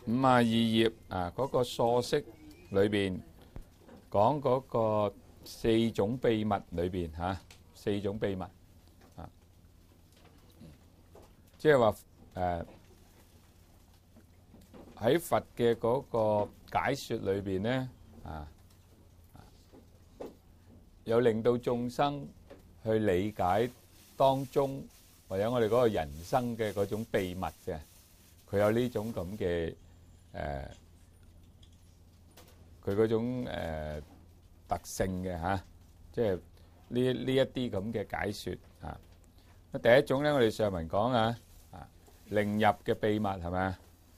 52頁啊，嗰個疏釋裏邊講嗰個4種秘密裏邊嚇，4種秘密啊，即係話喺佛嘅嗰個解説裏邊咧啊，有令到眾生去理解當中或者我哋嗰個人生嘅嗰種秘密嘅，佢有呢種咁嘅佢嗰種特性嘅嚇，即係呢一啲咁嘅解説啊。第一種咧，我哋上文講啊，令入嘅秘密係咪啊？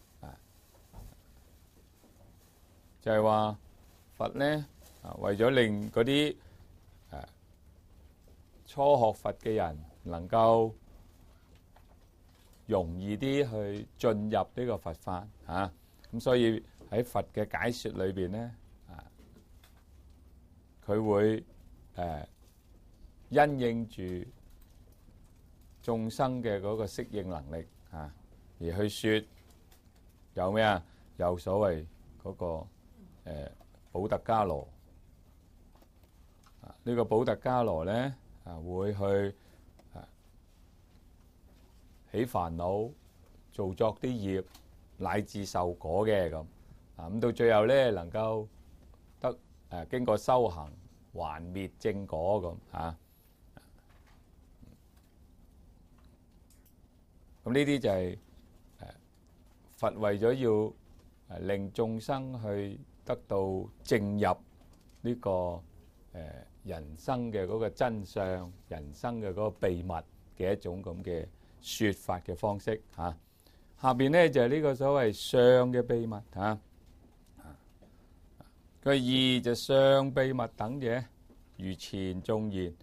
就係話佛咧為咗令嗰啲初學佛嘅人能夠容易啲去進入呢個佛法嚇，咁所以喺佛嘅解説裏邊咧，佢會因應住眾生嘅嗰個適應能力而去説有咩啊？有所謂嗰個補特伽羅呢個補特伽羅咧會去起煩惱、做作啲業，乃至受果嘅咁咁到最後咧能夠得經過修行還滅正果咁嚇。咁呢啲就係佛為咗要令眾生去得到正入呢個人生嘅嗰個真相、人生嘅嗰個秘密嘅一種咁嘅説法嘅方式嚇。下邊咧就係呢個所謂相嘅秘密嚇。佢二就相秘密等者，如前頌言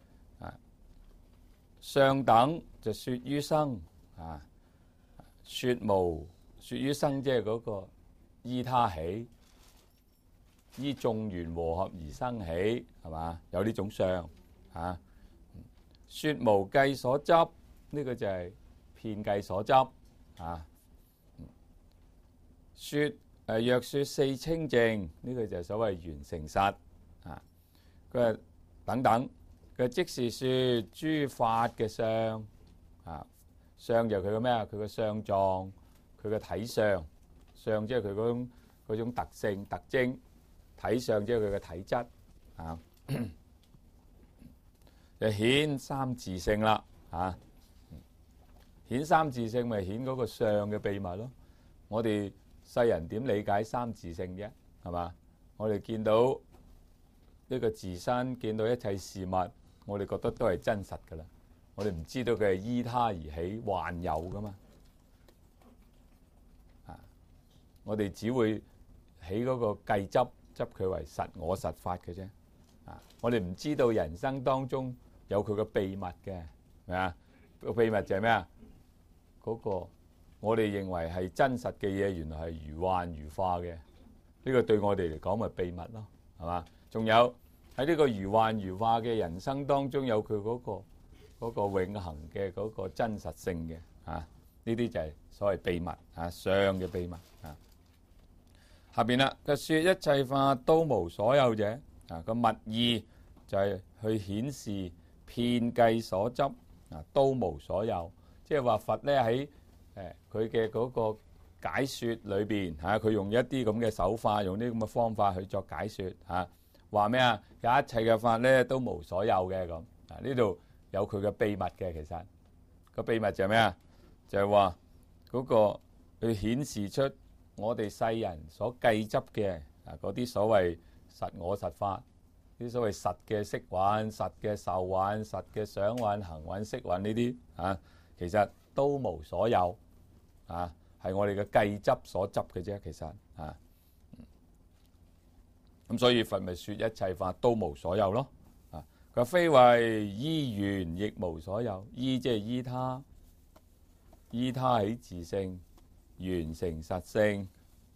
相等就説於生説無説於生，即係嗰個依他起，依眾緣和合而生起，係嘛？有呢種相嚇。説無計所執，呢個就係遍計所執嚇。説若説四清淨，呢個就係所謂緣成實啊。佢話等等，佢即是説諸法嘅相啊。相就佢個咩啊？佢個相狀，佢個體相，相即係佢嗰種特性特徵，體相即係佢嘅體質啊。就顯三自性啦嚇。顯三自性咪顯嗰個相嘅秘密咯。我哋世人點理解三自性啫？係嘛？我哋見到呢個自身，見到一切事物，我哋覺得都係真實㗎啦。我哋唔知道佢係依他而起，幻有噶嘛？我哋只會起嗰個計執佢為實我實法嘅啫。我哋唔知道人生當中有佢個秘密嘅，係咪啊？個秘密就係咩啊？嗰個我哋認為係真實嘅嘢，原來係如幻如化嘅。呢個對我哋嚟講咪秘密咯，係嘛？仲有喺呢個如幻如化嘅人生當中，有佢嗰個永恆嘅嗰個真實性嘅呢啲就係所謂秘密相嘅秘密下邊啦，佢説一切法都無所有者個密意就係去顯示遍計所執都無所有，即係話佛咧喺佢嘅嗰個解説裏邊佢用一啲咁嘅手法，用啲咁嘅方法去作解説話咩啊？有一切嘅法咧都無所有嘅咁呢度。有佢嘅秘密嘅，其實個秘密就係咩啊？就係話嗰個去顯示出我哋世人所計執嘅嗰啲所謂實我實法，啲所謂實嘅色蘊、實嘅受蘊、實嘅想蘊、行蘊、識蘊呢啲其實都無所有係我哋嘅計執所執嘅啫，其實咁所以佛咪説一切法都無所有咯。佢非為依緣亦無所有，依即係依他，依他起自性，緣成實性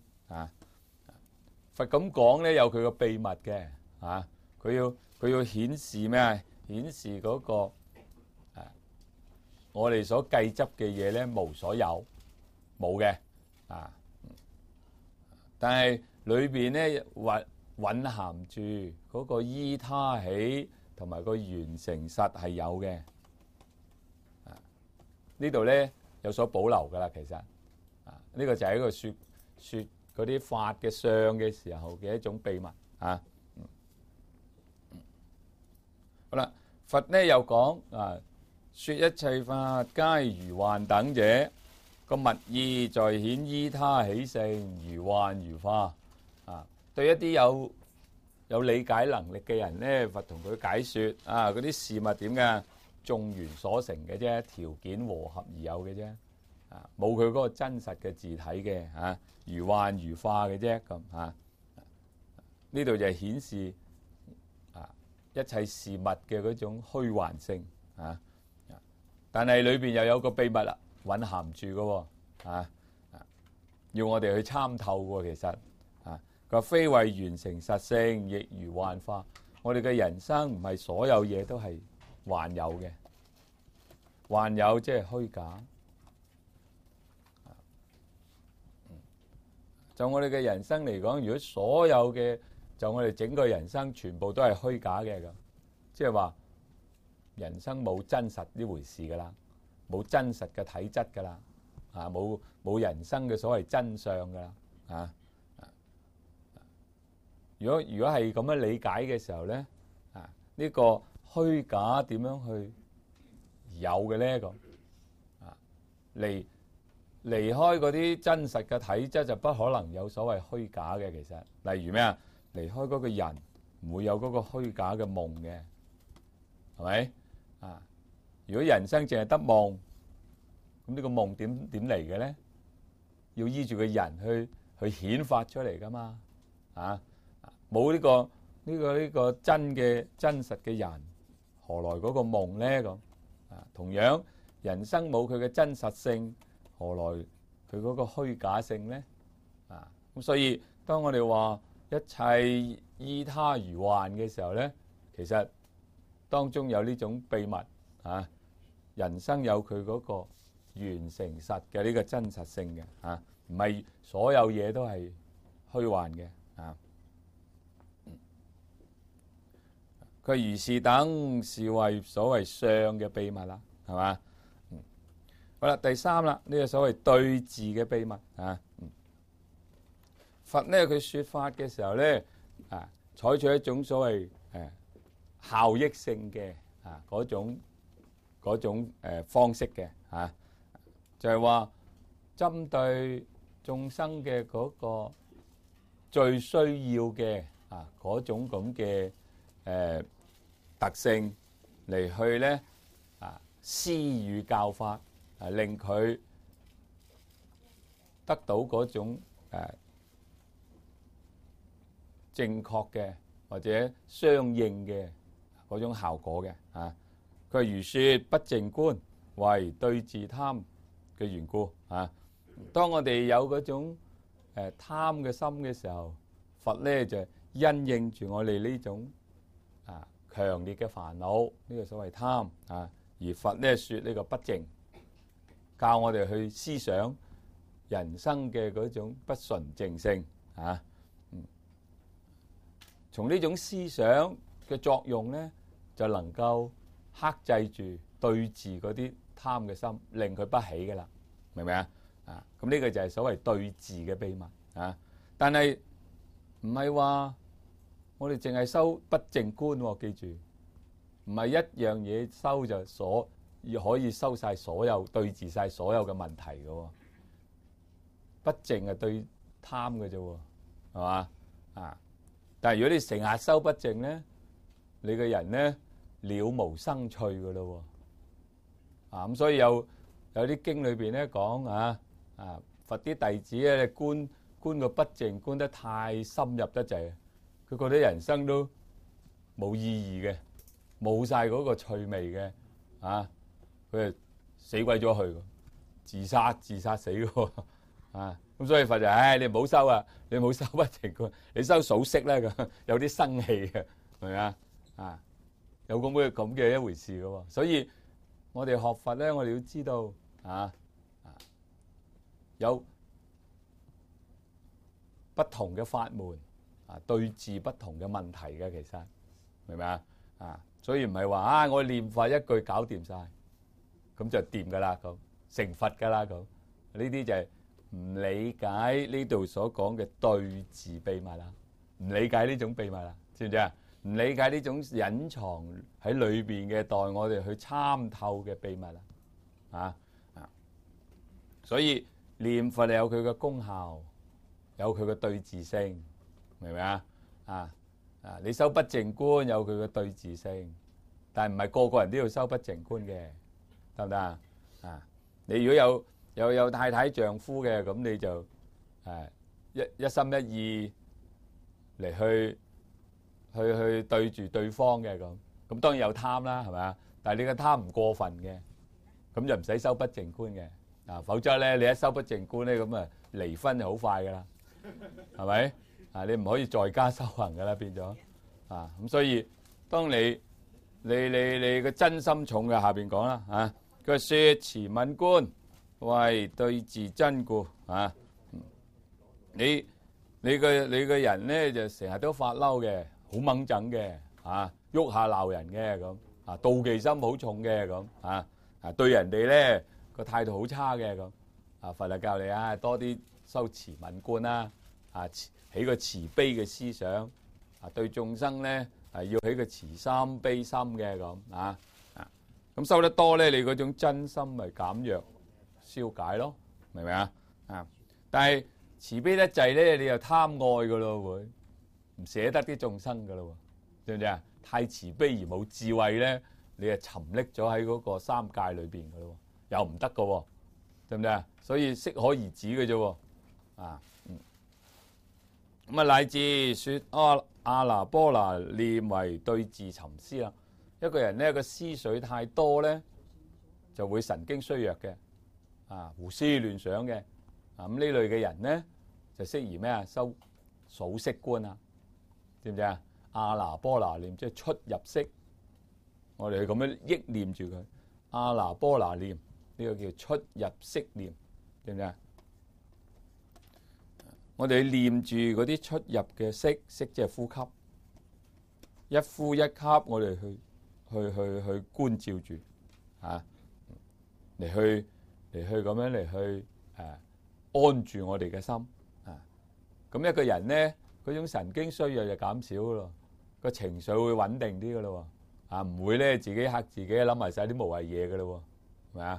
佛咁講咧，有佢個秘密嘅佢要顯示咩啊？顯示嗰個我哋所計執嘅嘢咧無所有，冇嘅但係裏邊咧蘊含住嗰個依他起同埋個完成實係有嘅。呢度咧有所保留噶啦，其實呢個就係一個説嗰啲法嘅相嘅時候嘅一種秘密啊。好啦，佛咧又講説一切法皆如幻等者，個密意在顯依他起性，如幻如化啊。對一啲有理解能力嘅人咧，佛同佢解説嗰啲事物點嘅眾緣所成嘅啫，條件和合而有嘅啫，冇佢嗰個真實嘅自體嘅如幻如化嘅啫咁呢度就係顯示一切事物嘅嗰種虛幻性但係裏邊又有個秘密啦，蘊含住嘅要我哋去參透嘅。其實佢話非為完成實性，亦如幻化。我哋嘅人生唔係所有嘢都係幻有嘅，幻有即係虛假。就我哋嘅人生嚟講，如果所有嘅就我哋整個人生全部都係虛假嘅咁，即係話人生冇真實呢回事噶啦，冇真實嘅體質噶啦，冇人生嘅所謂真相噶啦如果係咁樣理解嘅時候咧，呢個虛假點樣去有嘅咧咁離開嗰啲真實嘅體質，就不可能有所謂虛假嘅。其實例如咩離開嗰個人唔會有嗰個虛假嘅夢嘅，係咪如果人生淨係得夢，咁呢個夢點嚟嘅咧？要依住個人去顯發出嚟噶嘛冇呢個真實嘅人，何來嗰個夢咧？咁同樣人生冇佢嘅真實性，何來佢嗰個虛假性咧？咁所以當我哋話一切依他如幻嘅時候咧，其實當中有呢種秘密人生有佢嗰個完成實嘅呢個真實性嘅唔係所有嘢都係虛幻嘅佢如是等是為所謂相嘅秘密啦，係嘛？好啦，第三啦，呢個所謂對治嘅秘密佛咧佢説法嘅時候咧採取一種所謂效益性嘅嗰種方式嘅就係話針對眾生嘅嗰個最需要嘅嗰種咁嘅特性嚟去咧施予教法令佢得到嗰種正確嘅或者相應嘅嗰種效果嘅佢如說不淨觀為對治貪嘅緣故當我哋有嗰種貪嘅心嘅時候，佛咧就因應住我哋呢種強烈嘅煩惱，呢個所謂貪而佛咧說呢個不淨，教我哋去思想人生嘅嗰種不純淨性從呢種思想嘅作用咧，就能夠克制住對治嗰啲貪嘅心，令佢不起噶啦，明唔明咁呢個就係所謂對治嘅秘密但係唔係話我哋淨係修不淨觀記住，唔係一樣嘢修就可以修晒所有對治晒所有嘅問題嘅不淨係對貪嘅啫，係嘛但係如果你成日修不淨咧，你個人咧了無生趣嘅咯咁所以有啲經裏邊咧講佛啲弟子咧觀個不淨觀得太深入得滯，佢覺得人生都冇意義嘅，冇晒嗰個趣味嘅佢係死鬼咗去，自殺死嘅咁所以佛就你唔好修你唔好修不淨觀，你修數息咧咁，有啲生氣嘅，係咪有咁嘅一回事嘅喎。所以我哋學佛咧，我哋要知道有不同嘅法門對治不同嘅問題嘅，其實明唔明啊？所以唔係話我念佛一句搞掂晒，咁就掂噶啦，咁成佛噶啦，咁呢啲就係唔理解呢度所講嘅對治秘密啦，唔理解呢種秘密啦，知唔知啊？唔理解呢種隱藏喺裏邊嘅待我哋去參透嘅秘密啦，所以念佛有佢嘅功效，有佢嘅對治性，明唔明啊？你修不淨觀有佢嘅對治性，但係唔係個個人都要修不淨觀嘅，得唔得啊？你如果有太太丈夫嘅，咁你就一心一意嚟去對住對方嘅，咁當然有貪啦，係咪啊？但係你個貪唔過分嘅，咁就唔使修不淨觀嘅，否則咧你一修不淨觀咧，咁離婚就好快噶啦，係咪？你唔可以在家修行噶啦，變咗咁所以當你個真心重嘅，下邊講啦佢說持愍觀為對治真故你個人咧就成日都發嬲嘅，好掹整嘅喐下鬧人嘅咁妒忌心好重嘅咁對人哋咧個態度好差嘅咁佛就教你多啲修持愍觀啦起個慈悲嘅思想對眾生咧要起個慈心悲心嘅咁咁修得多咧，你嗰種真心咪減弱消解咯，明唔明但係慈悲得滯咧，你又貪愛噶咯，會唔捨得啲眾生噶咯，知唔知太慈悲而冇智慧咧，你就沉溺咗喺嗰個三界裏邊噶咯，又唔得噶，對唔對所以適可而止嘅啫咁乃至說阿那般那念為對治尋思啦。一個人咧個思緒太多咧，就會神經衰弱嘅胡思亂想嘅咁呢類嘅人咧就適宜咩修數息觀知唔知阿那般那念即係出入息，我哋咁樣憶念住佢阿那般那念，呢個叫出入息念，知唔知我哋念住嗰啲出入嘅息，息即係呼吸，一呼一吸，我哋去觀照住嚟去咁樣嚟去安住我哋嘅心咁一個人咧，嗰種神經衰弱就減少咯，個情緒會穩定啲噶咯唔會咧自己嚇自己諗埋晒啲無謂嘢噶咯，係咪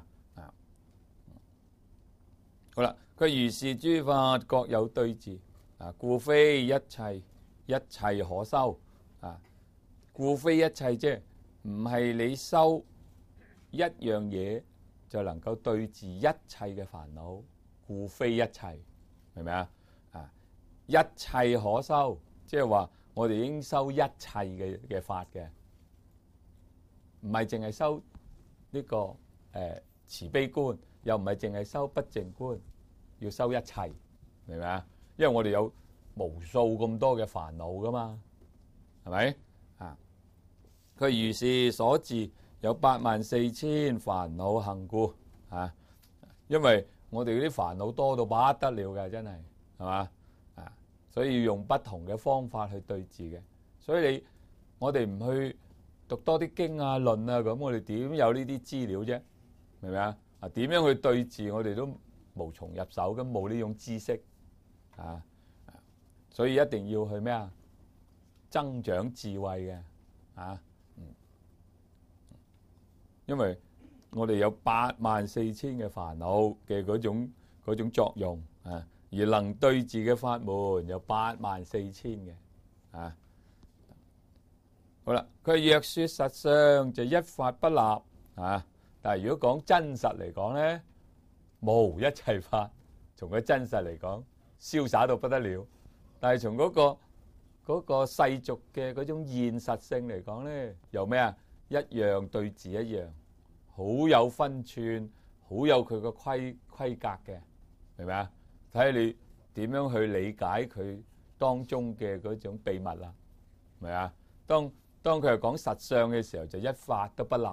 好啦，佢如是諸法各有對治故非一切可修故非一切即係唔係你修一樣嘢就能夠對治一切嘅煩惱，故非一切，明唔明一切可修，即係話我哋應修一切嘅法嘅，唔係淨係修呢個慈悲觀，又唔係淨係修不淨觀，要修一切，明唔明因為我哋有無數咁多嘅煩惱噶嘛，係咪佢如是所致有84000煩惱行故因為我哋嗰啲煩惱多到不得了嘅，真係嘛所以要用不同嘅方法去對治嘅。所以我哋唔去讀多啲經論咁我哋點有呢啲資料啫？明唔明點樣去對治我哋都無從入手，咁冇呢種知識所以一定要去咩增長智慧嘅因為我哋有84000嘅煩惱嘅嗰種作用而能對治嘅法門有84000嘅好啦，佢若說實相就一法不立但係如果講真實嚟講咧，無一切法，從佢真實嚟講，瀟灑到不得了。但係從嗰個世俗嘅嗰種現實性嚟講咧，又咩一樣對治一樣，好有分寸，好有佢個規格嘅，明唔明睇下你點樣去理解佢當中嘅嗰種秘密啦，明唔明當佢係講實相嘅時候，就一法都不立。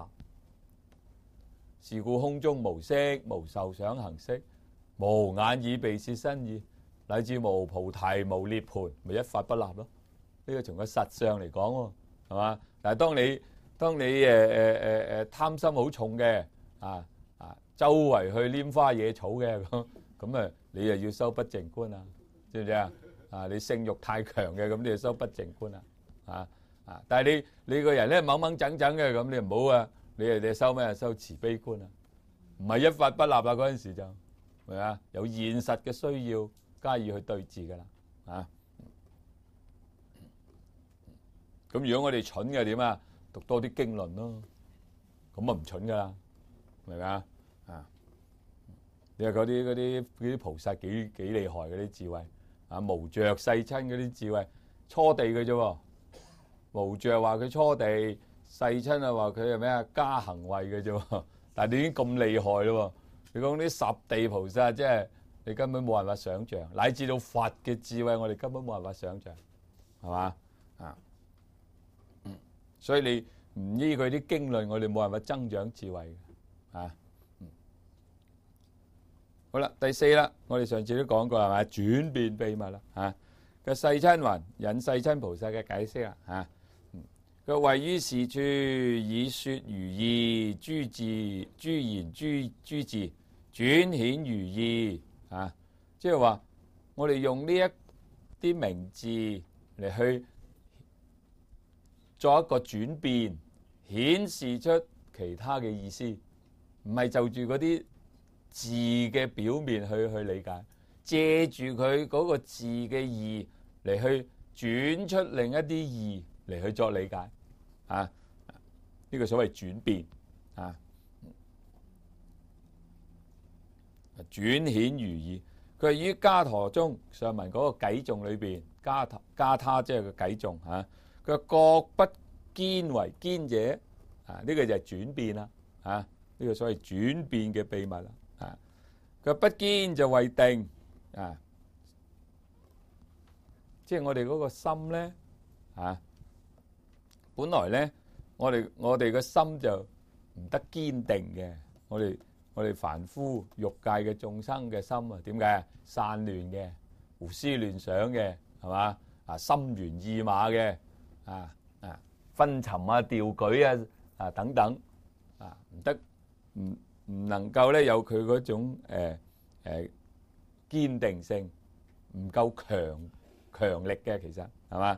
是故空中無色，無受想行識，無眼耳鼻舌身意。 乃至無菩提無涅槃，咪一法不立咯。呢個從個實相嚟講喎，係嘛？但係當你貪心好重嘅周圍去拈花惹草嘅咁啊，你又要修不淨觀啊，知唔知啊？你性慾太強嘅，咁你就修不淨觀啊。但係你個人咧掹掹整整嘅，咁你唔好啊！你修咩？修慈悲觀啊，唔係一法不立啊！嗰陣時就係嘛？有現實嘅需要加以去對治㗎啦，咁如果我哋蠢嘅點啊？讀多啲經論咯，咁啊唔蠢㗎啦，明唔明啊？你話嗰啲菩薩幾厲害嗰啲智慧無着世親嗰啲智慧，初地嘅啫喎。無着話佢初地，世親啊話佢係咩啊？加行位嘅啫喎。但係你已經咁厲害咯喎！你講啲十地菩薩，即係你根本冇辦法想像，乃至到佛嘅智慧，我哋根本冇辦法想像，係嘛？所以你唔依佢啲經論，我哋冇辦法增長智慧嘅。好啦，第四啦，我哋上次都講過係咪？轉變秘密啦個世親雲引世親菩薩嘅解釋啦佢位於是處以說如意諸言諸智轉顯如意即係話我哋用呢一啲名字嚟去作一個轉變，顯示出其他嘅意思，唔係就住嗰啲字嘅表面去理解，借住佢嗰個字嘅義嚟去轉出另一啲義嚟去作理解呢個所謂轉變轉顯如意。佢係於伽陀中上文嗰個偈頌裏邊，伽他即係個偈頌佢各不堅為堅者呢個就係轉變啦呢個所謂轉變嘅秘密啦佢不堅就為定即係我哋嗰個心咧本來咧我哋個心就唔得堅定嘅，我哋凡夫欲界嘅眾生嘅心點解散亂嘅、胡思亂想嘅，係嘛心猿意馬嘅昏沉掉舉等等唔得唔能夠咧有佢嗰種堅定性，唔夠強力嘅，其實係嘛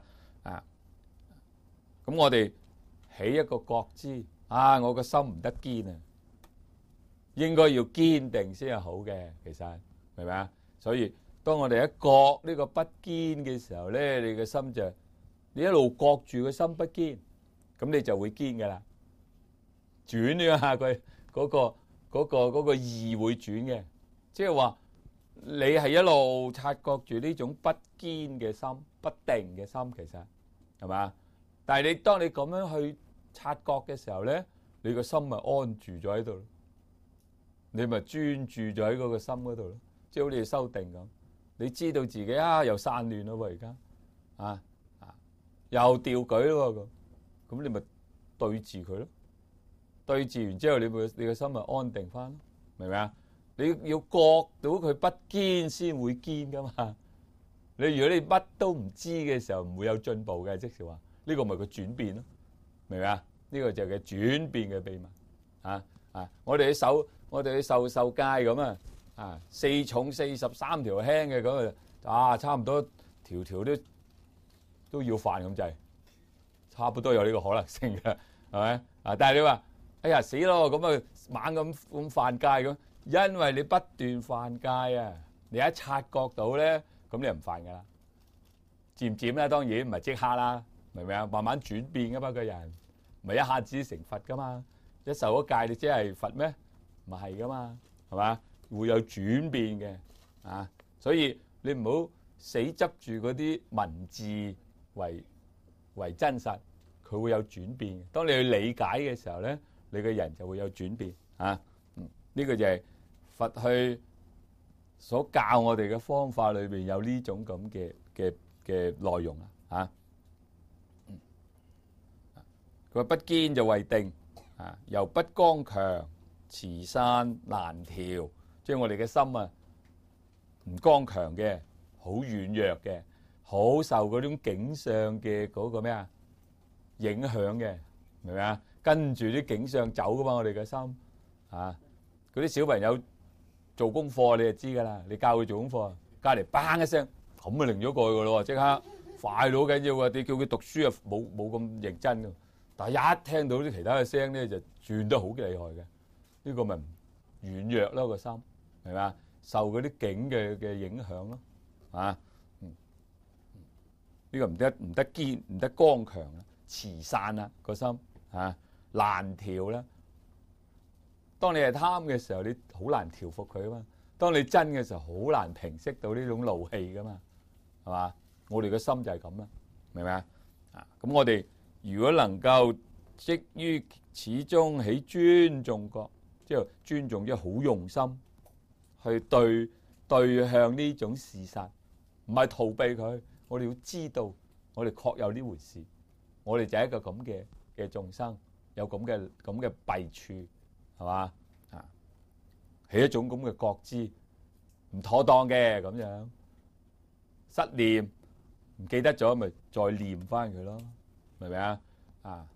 咁我哋起一個覺知我個心唔得堅應該要堅定先係好嘅，其實明唔明所以當我哋一覺呢個不堅嘅時候咧，你嘅心就你一路覺住個心不堅，咁你就會堅噶啦，轉咗下佢嗰個意會轉嘅，即係話你係一路察覺住呢種不堅嘅心、不定嘅心，其實係嘛？但係當你咁樣去察覺嘅時候咧，你個心咪安住咗喺度咯，你咪專注咗喺嗰個心嗰度咯，即係好似修定咁。你知道自己又散亂咯喎，而家又掉舉咯喎，咁你咪對治佢咯，對治完之後你個心咪安定翻咯，明唔明啊？你要覺到佢不堅先會堅噶嘛。如果你乜都唔知嘅時候，唔會有進步嘅，即係話呢個咪個轉變咯，明唔明啊？呢個就係轉變嘅秘密我哋去受戒咁4重43條輕嘅咁差唔多條條都要犯咁滯，差不多有呢個可能性嘅，係咪但係你話哎呀死咯，咁猛咁犯戒咁，因為你不斷犯戒你一察覺到咧，咁你就唔犯噶啦，漸漸咧，當然唔係即刻啦，明唔明啊？慢慢轉變噶嘛，個人唔係一下子成佛噶嘛，一受咗戒你即係佛咩？唔係噶嘛，係嘛？會有轉變嘅所以你唔好死執住嗰啲文字為真實，佢會有轉變。當你去理解嘅時候咧，你個人就會有轉變呢個就係佛去所教我哋嘅方法裏邊有呢種咁嘅內容佢話不堅就為定由不剛強持散難調，即係我哋嘅心唔剛強嘅， 好軟弱嘅，好受嗰種景象嘅嗰個咩啊影響嘅，明唔明啊？跟住啲景象走噶嘛，我哋嘅心啊，嗰啲小朋友做功課你就知噶啦，你教佢做功課，隔離bang一聲咁啊擰咗過去噶咯喎，即刻快到好緊要啊！你叫佢讀書啊，冇咁認真噶，但係一聽到啲其他嘅聲咧，就轉得好厲害嘅，呢個咪軟弱咯個心，係咪啊？受嗰啲境嘅影響咯，啊，呢個唔得堅，唔得剛強啦，遲散啦個心啊，難調啦。當你係貪嘅時候，你好難調服佢啊嘛。當你真嘅時候，好難平息到呢種怒氣噶嘛，係嘛？我哋嘅心就係咁啦，明唔明啊？啊，咁我哋如果能夠積於始終起尊重覺，即係尊重，即係好用心去對向呢種事實，唔係逃避佢。我哋要知道，我哋確有呢回事，我哋就係一個咁嘅眾生，有咁嘅弊處。係嘛啊？係一種咁嘅覺知，唔妥當嘅咁樣，失念唔記得咗，咪再念翻佢咯，明唔明啊？啊，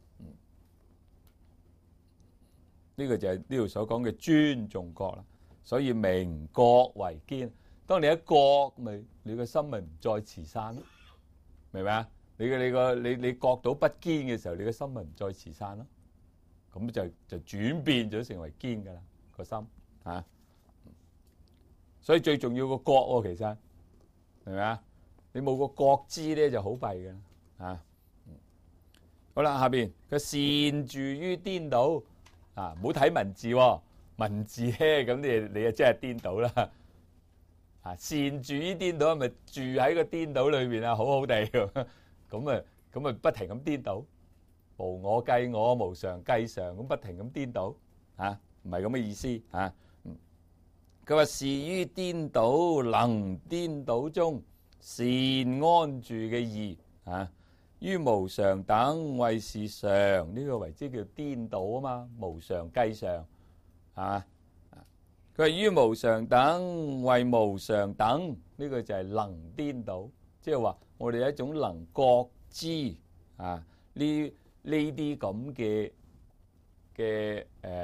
呢個就係呢度所講嘅尊重覺啦。所以明覺為堅。當你一覺，咪你個心咪唔再遲散咯，明唔明啊？你覺到不堅嘅時候，你個心咪唔再遲散咯。咁就轉變咗成為堅噶啦個心啊，所以最重要個覺喎，其實係咪啊？你冇個覺知咧就好弊嘅啊。好啦，下邊佢善住於顛倒啊，唔好睇文字喎，文字咧咁你啊真係顛倒啦啊！善住於顛倒，咪住喺個顛倒裏邊啊，好好地咁啊不停咁顛倒。無我計我，無常計常，咁不停咁顛倒，嚇，唔係咁嘅意思嚇。佢話是於顛倒，能顛倒中善安住嘅義嚇，於無常等謂是常，呢個為之叫顛倒啊嘛，無常計常嚇。佢話於無常等謂無常等，呢個就係能顛倒，即係話我哋有一種能覺知啊呢啲咁嘅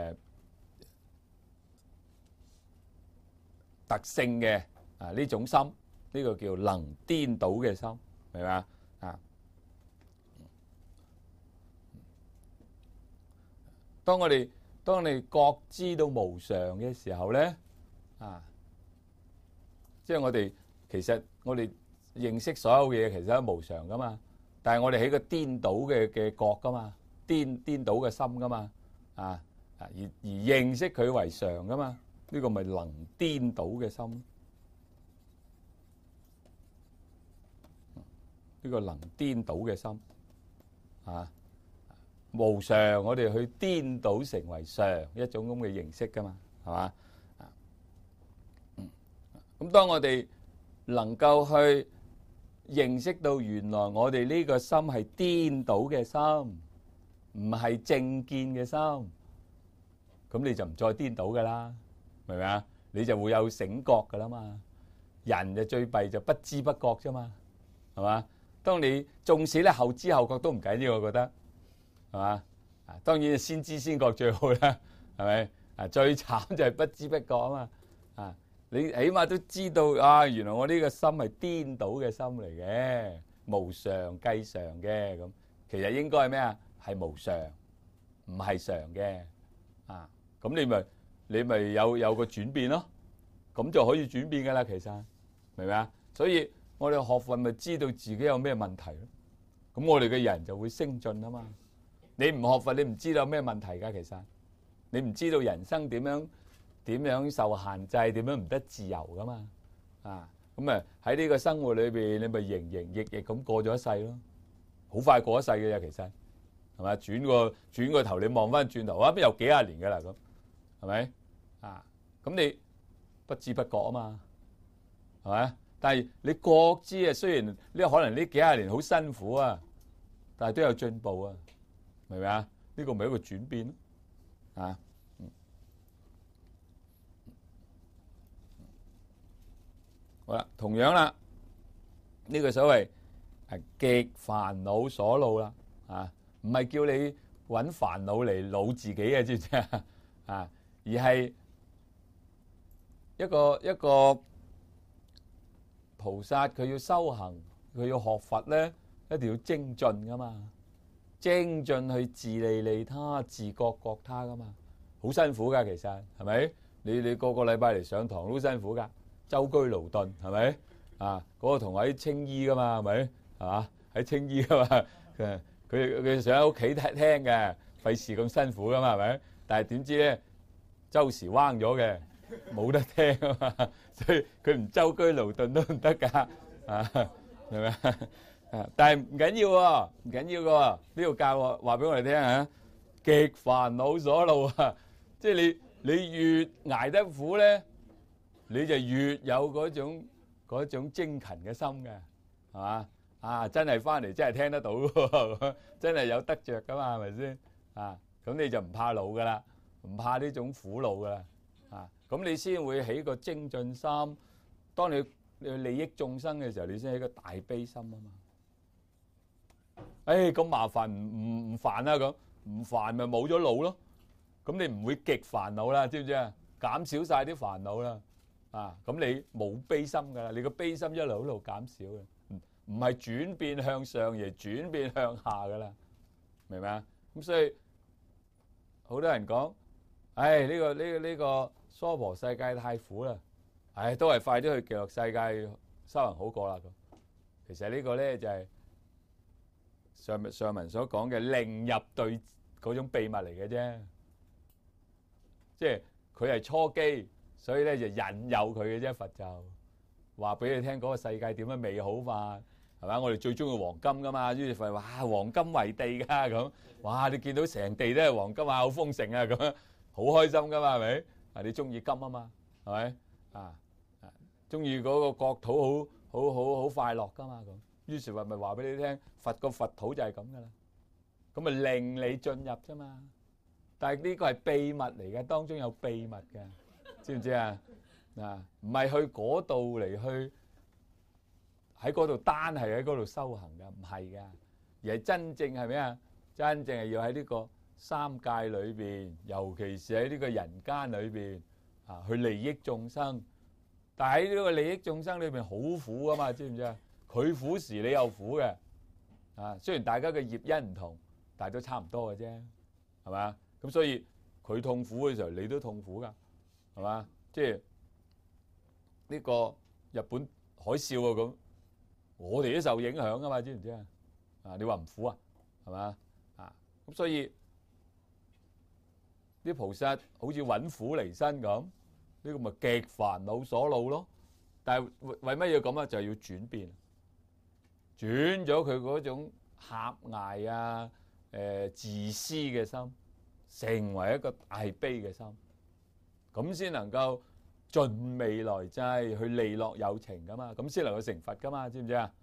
特性嘅啊呢種心，呢個叫能顛倒嘅心，明嘛啊？當你覺知到無常嘅時候咧，啊，即係其實我哋認識所有嘢其實都無常噶嘛。但係我哋喺個顛倒嘅覺噶嘛，顛倒嘅心噶嘛，而認識佢為常噶嘛，呢個咪能顛倒嘅心，呢個能顛倒嘅心啊，無常我哋去顛倒成為常，一種咁嘅認識噶嘛，係嘛？咁當我哋能夠去認識到原來我哋呢個心係顛倒嘅心，唔係正見嘅心，咁你就唔再顛倒噶啦，明唔明啊？你就會有醒覺噶啦嘛。人就最弊就不知不覺啫嘛，係嘛？當你縱使咧後知後覺都唔緊要，我覺得係嘛？啊，當然先知先覺最好啦，係咪？啊，最慘就係不知不覺啊嘛，啊！你起碼都知道啊，原來我呢個心係顛倒嘅心嚟嘅，無常計常嘅咁。其實應該係咩啊？係無常，唔係常嘅啊。咁你咪有個轉變咯，咁就可以轉變噶啦。其實明唔明啊？所以我哋學佛咪知道自己有咩問題咯。咁我哋嘅人就會升進啊嘛。你唔學佛，你唔知道有咩問題㗎。其實你唔知道人生點樣受限制，點樣唔得自由噶嘛？啊，咁啊喺呢個生活裏邊，你咪營營役役咁過咗一世咯，好快過一世嘅啫。其實係咪？轉個頭，你望翻轉頭，邊有幾廿年噶啦咁，係咪？啊，咁你不知不覺啊嘛，係咪？但係你覺知啊，雖然呢可能呢幾廿年好辛苦啊，但係都有進步啊，明唔明啊？呢個咪一個轉變咯，啊。好啦，同樣啦， 呢個所謂極煩惱所惱啦，唔係叫你揾煩惱嚟惱自己嘅，知唔知啊？而係一個菩薩，佢要修行，佢要學佛咧，一定要精進噶嘛，精進去自利利他、自覺覺他噶嘛，好辛苦噶，其實係咪？你個個禮拜嚟上堂都辛苦噶，舟車勞頓係咪？嗰個同學喺青衣噶嘛，係咪？係嘛？喺青衣噶嘛，佢想喺屋企聽嘅，費事咁辛苦噶嘛，係咪？但係點知咧，周時彎咗嘅，冇得聽啊嘛，所以佢唔舟車勞頓都唔得㗎，係咪啊？但係唔緊要喎，唔緊要嘅喎，呢度教我話俾我哋聽嚇，極煩惱所惱啊，即係你越捱得苦咧，你就越有嗰種精勤嘅心嘅，係嘛？真係翻嚟真係聽得到喎，真係有得着噶嘛，係咪先？咁你就唔怕老噶啦，唔怕呢種苦惱噶啦，咁你先會起個精進心。當你利益眾生嘅時候，你先起個大悲心啊嘛。咁麻煩唔煩啊？咁唔煩咪冇咗惱咯。咁你唔會極煩惱啦，知唔知啊？減少晒啲煩惱啦，咁你冇悲心噶啦，你個悲心一路減少嘅。唔係轉變向上，而係轉變向下噶啦，明唔明啊？咁所以好多人講，呢個娑婆世界太苦啦，都係快啲去極樂世界修行好過啦。咁其實呢個咧就係上文所講嘅令入對嗰種秘密嚟嘅啫，即係佢係初機，所以咧就引誘佢嘅啫。佛就話俾你聽嗰個世界點樣美好法。係嘛？我哋最中意黃金噶嘛，於是乎哇，黃金為地㗎咁，哇！你見到成地都係黃金啊，好豐盛啊咁，好開心噶嘛，係咪？你中意金啊嘛，係咪？中意嗰個國土好快樂噶嘛咁，於是乎咪話俾你聽，佛個佛土就係咁噶啦，咁咪令你進入啫嘛。但係呢個係秘密嚟嘅，當中有秘密嘅，知唔知啊？唔係去嗰度嚟去。喺嗰度單係喺嗰度修行㗎，唔係㗎，而係真正係咩啊？真正係要喺呢個三界裏邊，尤其是喺呢個人間裏邊去利益眾生。但係喺呢個利益眾生裏邊好苦㗎嘛，知唔知啊？佢苦時你又苦嘅，雖然大家嘅業因唔同，但係都差唔多嘅啫，係嘛？咁所以佢痛苦嘅時候，你都痛苦㗎，係嘛？即係呢個日本海嘯啊咁。我哋都受影響噶嘛，知唔知啊？你話唔苦啊？係嘛？咁所以啲菩薩好似揾苦離身咁，呢個咪極煩惱所惱咯。但係為乜嘢咁啊？就係要轉變，轉咗佢嗰種狹隘啊、自私嘅心，成為一個大悲嘅心，咁先能夠盡未來際去利樂有情噶嘛，咁先能夠成佛噶嘛，知唔知啊？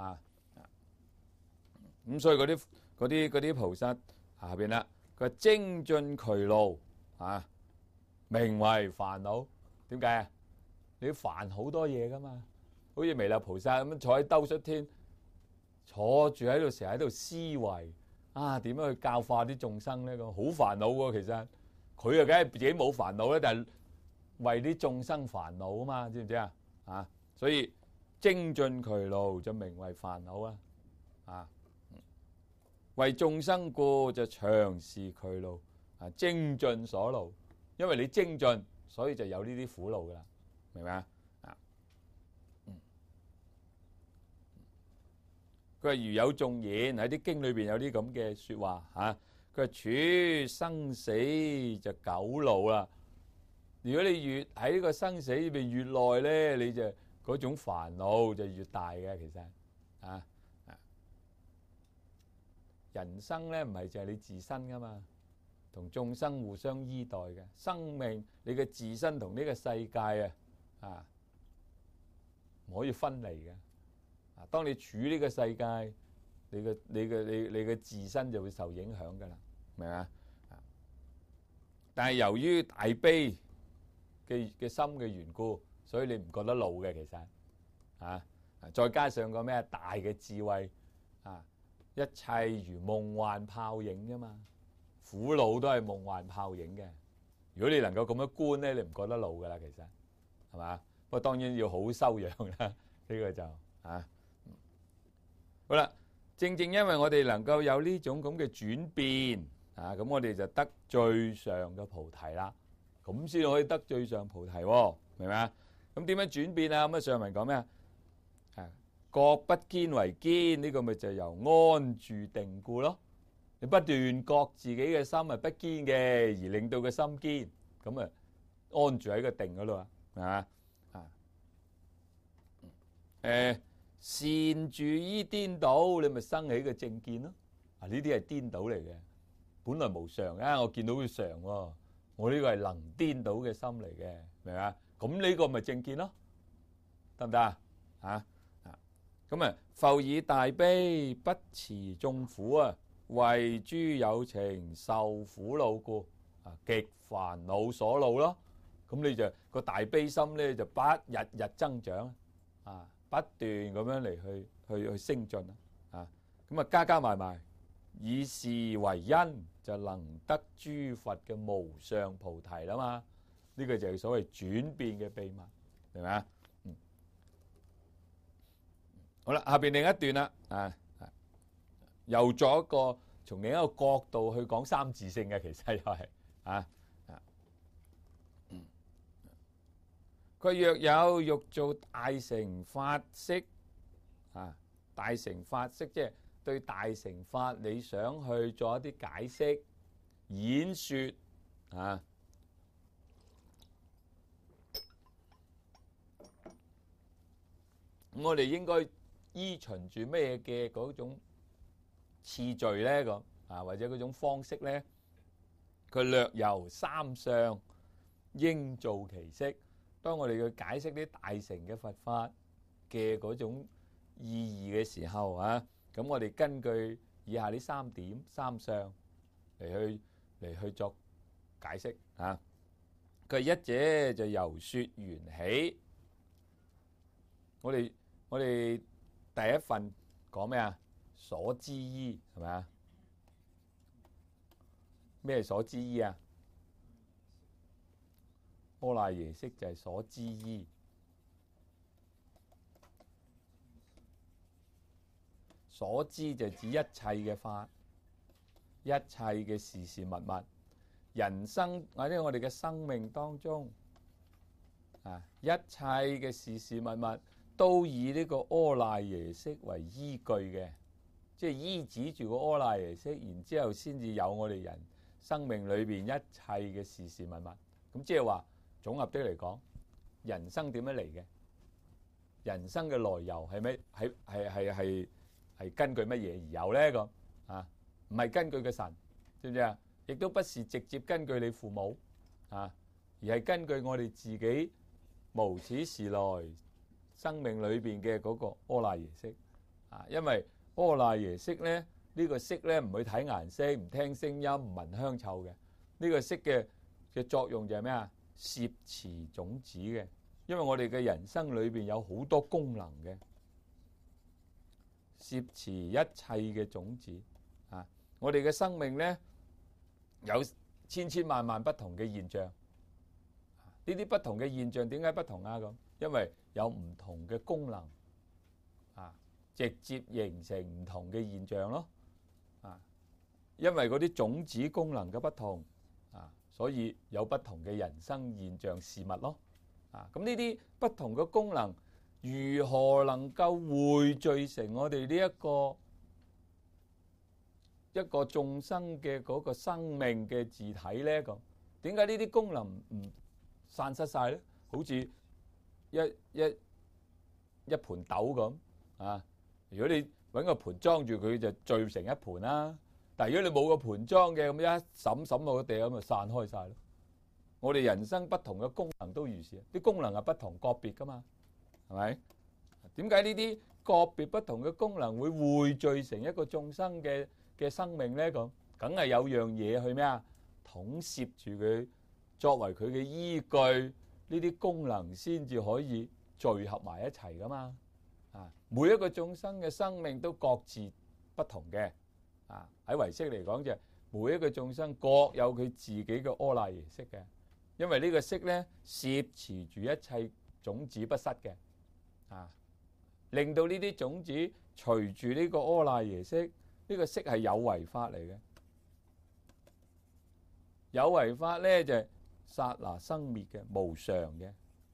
咁所以嗰啲菩薩下邊啦，佢精進劬勞名為煩惱。點解啊？你要煩好多嘢噶嘛，好似彌勒菩薩咁樣坐喺兜率天，坐住喺度成日喺度思維點樣去教化啲眾生咧？咁好煩惱喎，其實佢啊梗係自己冇煩惱咧，但係為啲眾生煩惱啊嘛，知唔知啊？所以精進劬勞就名為煩惱啊！為眾生故就長時劬勞精進所勞，因為你精進，所以就有呢啲苦惱噶啦，明白啊？佢話如有眾言，喺啲經裏邊有啲咁嘅說話佢話處生死就久勞啦。如果你越喺呢個生死裏邊越耐咧，你就嗰種煩惱就越大嘅。其實人生咧唔係淨係你自身噶嘛，同眾生互相依代嘅生命，你嘅自身同呢個世界唔可以分離嘅。當你處呢個世界，你嘅自身就會受影響噶啦，明嘛？但係由於大悲嘅心嘅緣故，所以你唔覺得老嘅，其實再加上個咩大嘅智慧啊，一切如夢幻泡影啫嘛，苦惱都係夢幻泡影嘅。如果你能夠咁樣觀咧，你唔覺得老噶啦，其實係嘛？不過當然要好修養啦，呢個就啊好啦。正正因為我哋能夠有呢種咁嘅轉變啊，咁我哋就得最上嘅菩提啦。咁先可以得最上菩提喎，明唔明啊？咁點樣轉變啊？咁啊上文講咩啊？覺不堅為堅，呢個咪就係由安住定故咯。你不斷覺自己嘅心係不堅嘅，而令到個心堅，咁啊安住喺個定嗰度啊。善住依顛倒，你咪生起個正見咯。啊，呢啲係顛倒嚟嘅，本來無常啊，我見到佢常喎，我呢個係能顛倒嘅心嚟嘅，明嘛？咁呢個咪正見咯，得唔得啊？咁啊，復以大悲不辭眾苦啊，為諸有情受苦惱故啊，極煩惱所惱咯。咁你就個大悲心咧就不日日增長啊，不斷咁樣嚟去升進啊。咁啊加加埋埋，以是為因，就能得諸佛嘅無上菩提啦嘛。呢個就係所謂轉變嘅秘密，明咪啊？好啦，下邊另一段啦，又作一個從另一個角度去講三自性嘅，其實又係佢若有欲做大乘法釋大乘法釋即係對大乘法你想去做一啲解釋演說咁我哋應該依循住咩嘅嗰種次序咧？咁或者嗰種方式咧？佢略由三相，應做其釋。當我哋去解釋啲大乘嘅佛法嘅嗰種意義嘅時候咁我哋根據以下呢三點三相嚟去作解釋佢一者就由說緣起。我哋第一份講咩啊？所知依係咪啊？咩所知依啊？阿賴耶識就係所知依。所知就指一切嘅法，一切嘅事事物物，人生或者我哋嘅生命當中一切嘅事事物物都以呢個阿賴耶識為依據嘅，即係依止住個阿賴耶識，然之後先至有我哋人生命裏邊一切嘅事事物物。咁即係話總合啲嚟講，人生點樣嚟嘅？人生嘅來由係咩？係根據乜嘢而有咧？咁唔係根據個神，知唔知啊？亦都不是直接根據你父母而係根據我哋自己無始時來生命裏邊嘅嗰個阿賴耶識因為阿賴耶識咧，呢個識咧唔去睇顏色，唔聽聲音，唔聞香臭嘅。呢個識嘅作用就係咩啊？攝持種子嘅。因為我哋嘅人生裏邊有好多功能嘅，攝持一切嘅種子我哋嘅生命咧有千千萬萬不同嘅現象，呢啲不同嘅現象點解不同咁？因為有唔同嘅功能直接形成唔同嘅現象咯因為嗰啲種子功能嘅不同所以有不同嘅人生現象事物咯咁呢啲不同嘅功能如何能夠匯聚成我哋呢一個眾生嘅嗰個生命嘅自體咧？咁點解呢啲功能唔散失晒咧？好似一盤豆咁如果你揾個盤裝住佢，就聚成一盤啦。但係如果你冇個盤裝嘅，咁一揼落個地咁就散開晒咯。我哋人生不同嘅功能都如是，啲功能係不同個別噶嘛，係咪？點解呢啲個別不同嘅功能會匯聚成一個眾生嘅生命咧？咁梗係有樣嘢去咩啊？統攝住佢，作為佢嘅依據，呢啲功能先至可以聚合埋一齊噶嘛。 每一個眾生嘅生命都各自不同嘅。喺唯識嚟講就係每一個眾生各有佢自己嘅阿賴耶識嘅，因為呢個識咧攝持住一切種子不失嘅，令到呢啲種子隨住呢個阿賴耶識，呢個識係有為法嚟嘅。有為法咧就係剎那生滅嘅，無常嘅。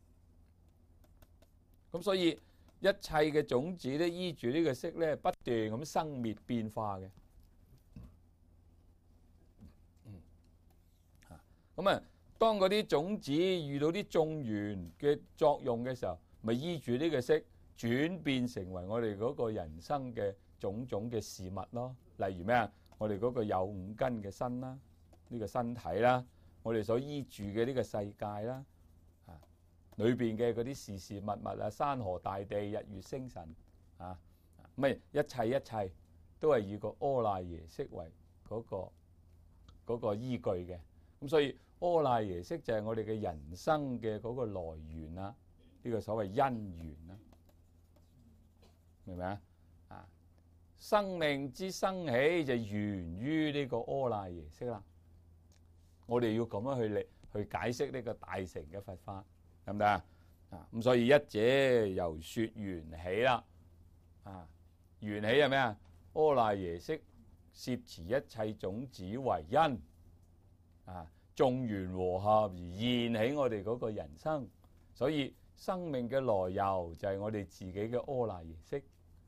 咁所以一切嘅種子咧依住呢個識咧不斷咁生滅變化嘅。咁當嗰啲種子遇到啲眾緣嘅作用嘅時候，咪依住呢個識轉變成為我哋嗰個人生嘅種種嘅事物咯。例如咩啊？我哋嗰個有五根嘅身啦，呢個身體啦，我哋所依住嘅呢個世界啦，裏邊嘅嗰啲事事物物啊，山河大地、日月星辰咁一切都係以個阿賴耶識為嗰個依據嘅。咁所以阿賴耶識就係我哋嘅人生嘅嗰個來源啦，呢個所謂因緣啦，明唔明啊？生命之生起就源於呢個阿賴耶識啦。我哋要咁樣去解釋呢個大乘嘅佛法，得唔得啊？咁所以一者由說緣起啦。緣起係咩啊？阿賴耶識攝持一切種子為因。眾緣和合而現起我哋嗰個人生，所以生命嘅來由就係我哋自己嘅阿賴耶識。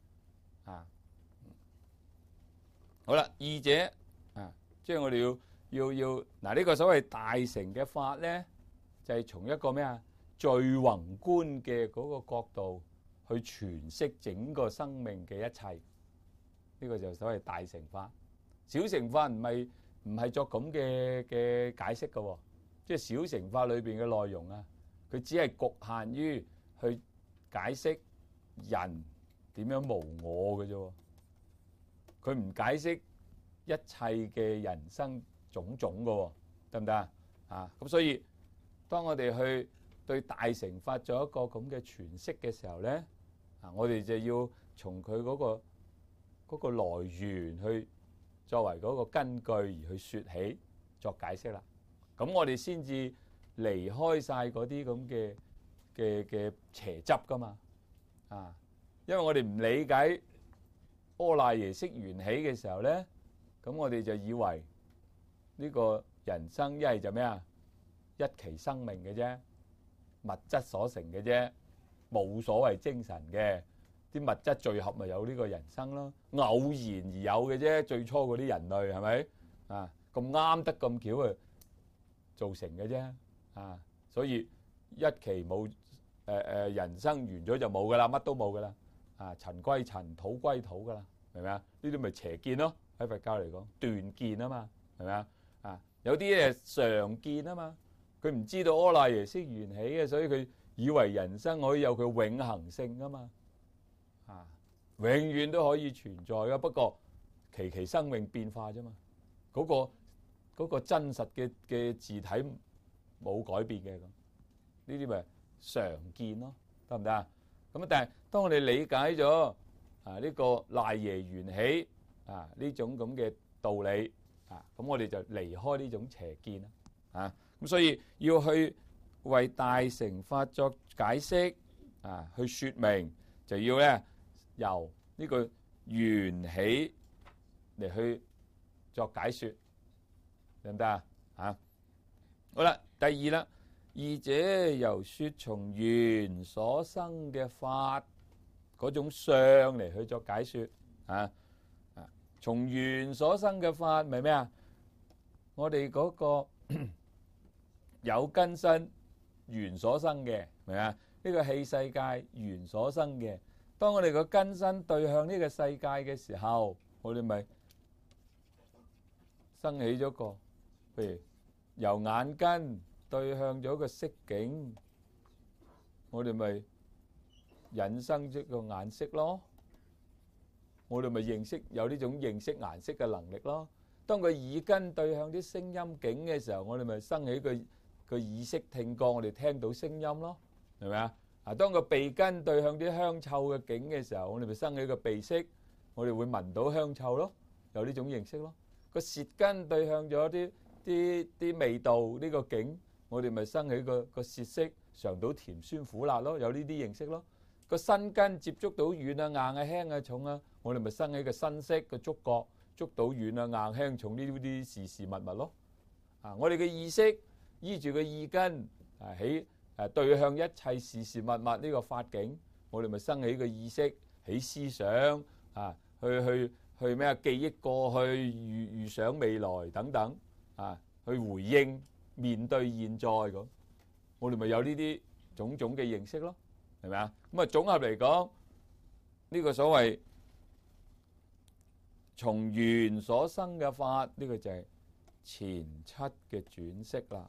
好啦，二者即係我哋要嗱，呢個所謂大乘嘅法咧，就係從一個咩啊最宏觀嘅嗰個角度去詮釋整個生命嘅一切。呢個就所謂大乘法。小乘法唔係作咁嘅解釋嘅，即係小乘法裏邊嘅內容啊，佢只係局限於去解釋人點樣無我嘅啫，佢唔解釋一切嘅人生種種嘅，得唔得啊？咁所以當我哋去對大乘法做一個咁嘅詮釋嘅時候咧，我哋就要從佢嗰個來源去作為嗰個根據而去說起作解釋啦。咁我哋先至離開晒嗰啲咁嘅邪執噶嘛。因為我哋唔理解阿賴耶識緣起嘅時候咧，咁我哋就以為呢個人生一係就咩啊？一期生命嘅啫，物質所成嘅啫，冇所謂精神嘅。啲物質聚合咪有呢個人生咯，偶然而有嘅啫。最初嗰啲人類係咪咁啱得咁巧造成嘅啫。所以一期冇人生完咗就冇噶啦，乜都冇噶啦。塵歸塵，土歸土噶啦，明唔明啊？呢啲咪邪見咯。喺佛教嚟講，斷見啊嘛，係咪啊？有啲係常見啊嘛，佢唔知道阿賴耶識緣起嘅，所以佢以為人生可以有佢永恆性啊嘛。永遠都可以存在嘅，不過期生命變化啫嘛。嗰個真實嘅自體冇改變嘅，咁呢啲咪常見咯，得唔得啊？咁但係當我哋理解咗呢個賴耶緣起呢種咁嘅道理咁我哋就離開呢種邪見啦。咁所以要去為大乘法作解釋去說明，就要咧由呢個緣起嚟去作解說，得唔得啊？好啦，第二啦，二者由說從緣所生嘅法嗰種相嚟去作解說。從緣所生嘅法咪咩啊？我哋嗰個有根身緣所生嘅，明啊？呢個器世界緣所生嘅。當我哋個根身對向呢個世界嘅時候，我哋咪生起咗個，譬如由眼根對向咗個色境，我哋咪引生咗個顏色咯。我哋咪認識有呢種認識顏色嘅能力咯。當個耳根對向啲聲音境嘅時候，我哋咪生起個耳識聽覺，我哋聽到聲音咯，係咪啊？ 當個鼻根對向啲香臭嘅境嘅時候，我哋咪生起個鼻識，我哋會聞到香臭咯，有呢種認識咯。個舌根對向咗啲味道呢個境，我哋咪生起個舌識，嘗到甜酸苦辣咯，有呢啲認識咯。個身根接觸到軟啊、硬啊、輕啊、重啊，我哋咪生起個身識，個觸覺捉到軟啊、硬輕重呢啲事物咯。我哋嘅意識依住個意根起對向一切事物呢個法境，我哋咪生起個意識，起思想去咩啊？記憶過去、預想未來等等去回應面對現在咁，我哋咪有呢啲種種嘅認識咯，係咪啊？咁啊，總合嚟講，呢個所謂從緣所生嘅法，呢個就係前七嘅轉識啦。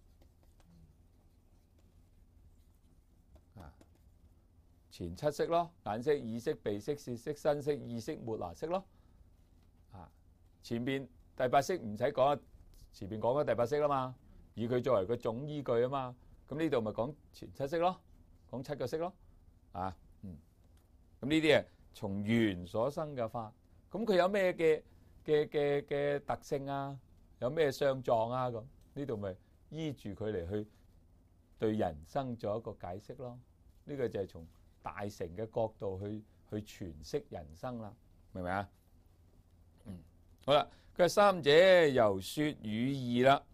前七識咯，眼識、耳識、鼻識、舌識、身識、意識、末那識咯。前邊第八識唔使講，前邊講咗第八識啦嘛，以佢作為個總依據啊嘛。咁呢度咪講前七識咯，講七個識咯。咁呢啲係從緣所生嘅法，咁佢有咩嘅特性啊？有咩相狀啊？咁呢度咪依住佢嚟去對人生做一個解釋咯。呢個就係從大乘嘅角度去詮釋人生啦，明唔明啊？好啦，佢係三者由說語義啦。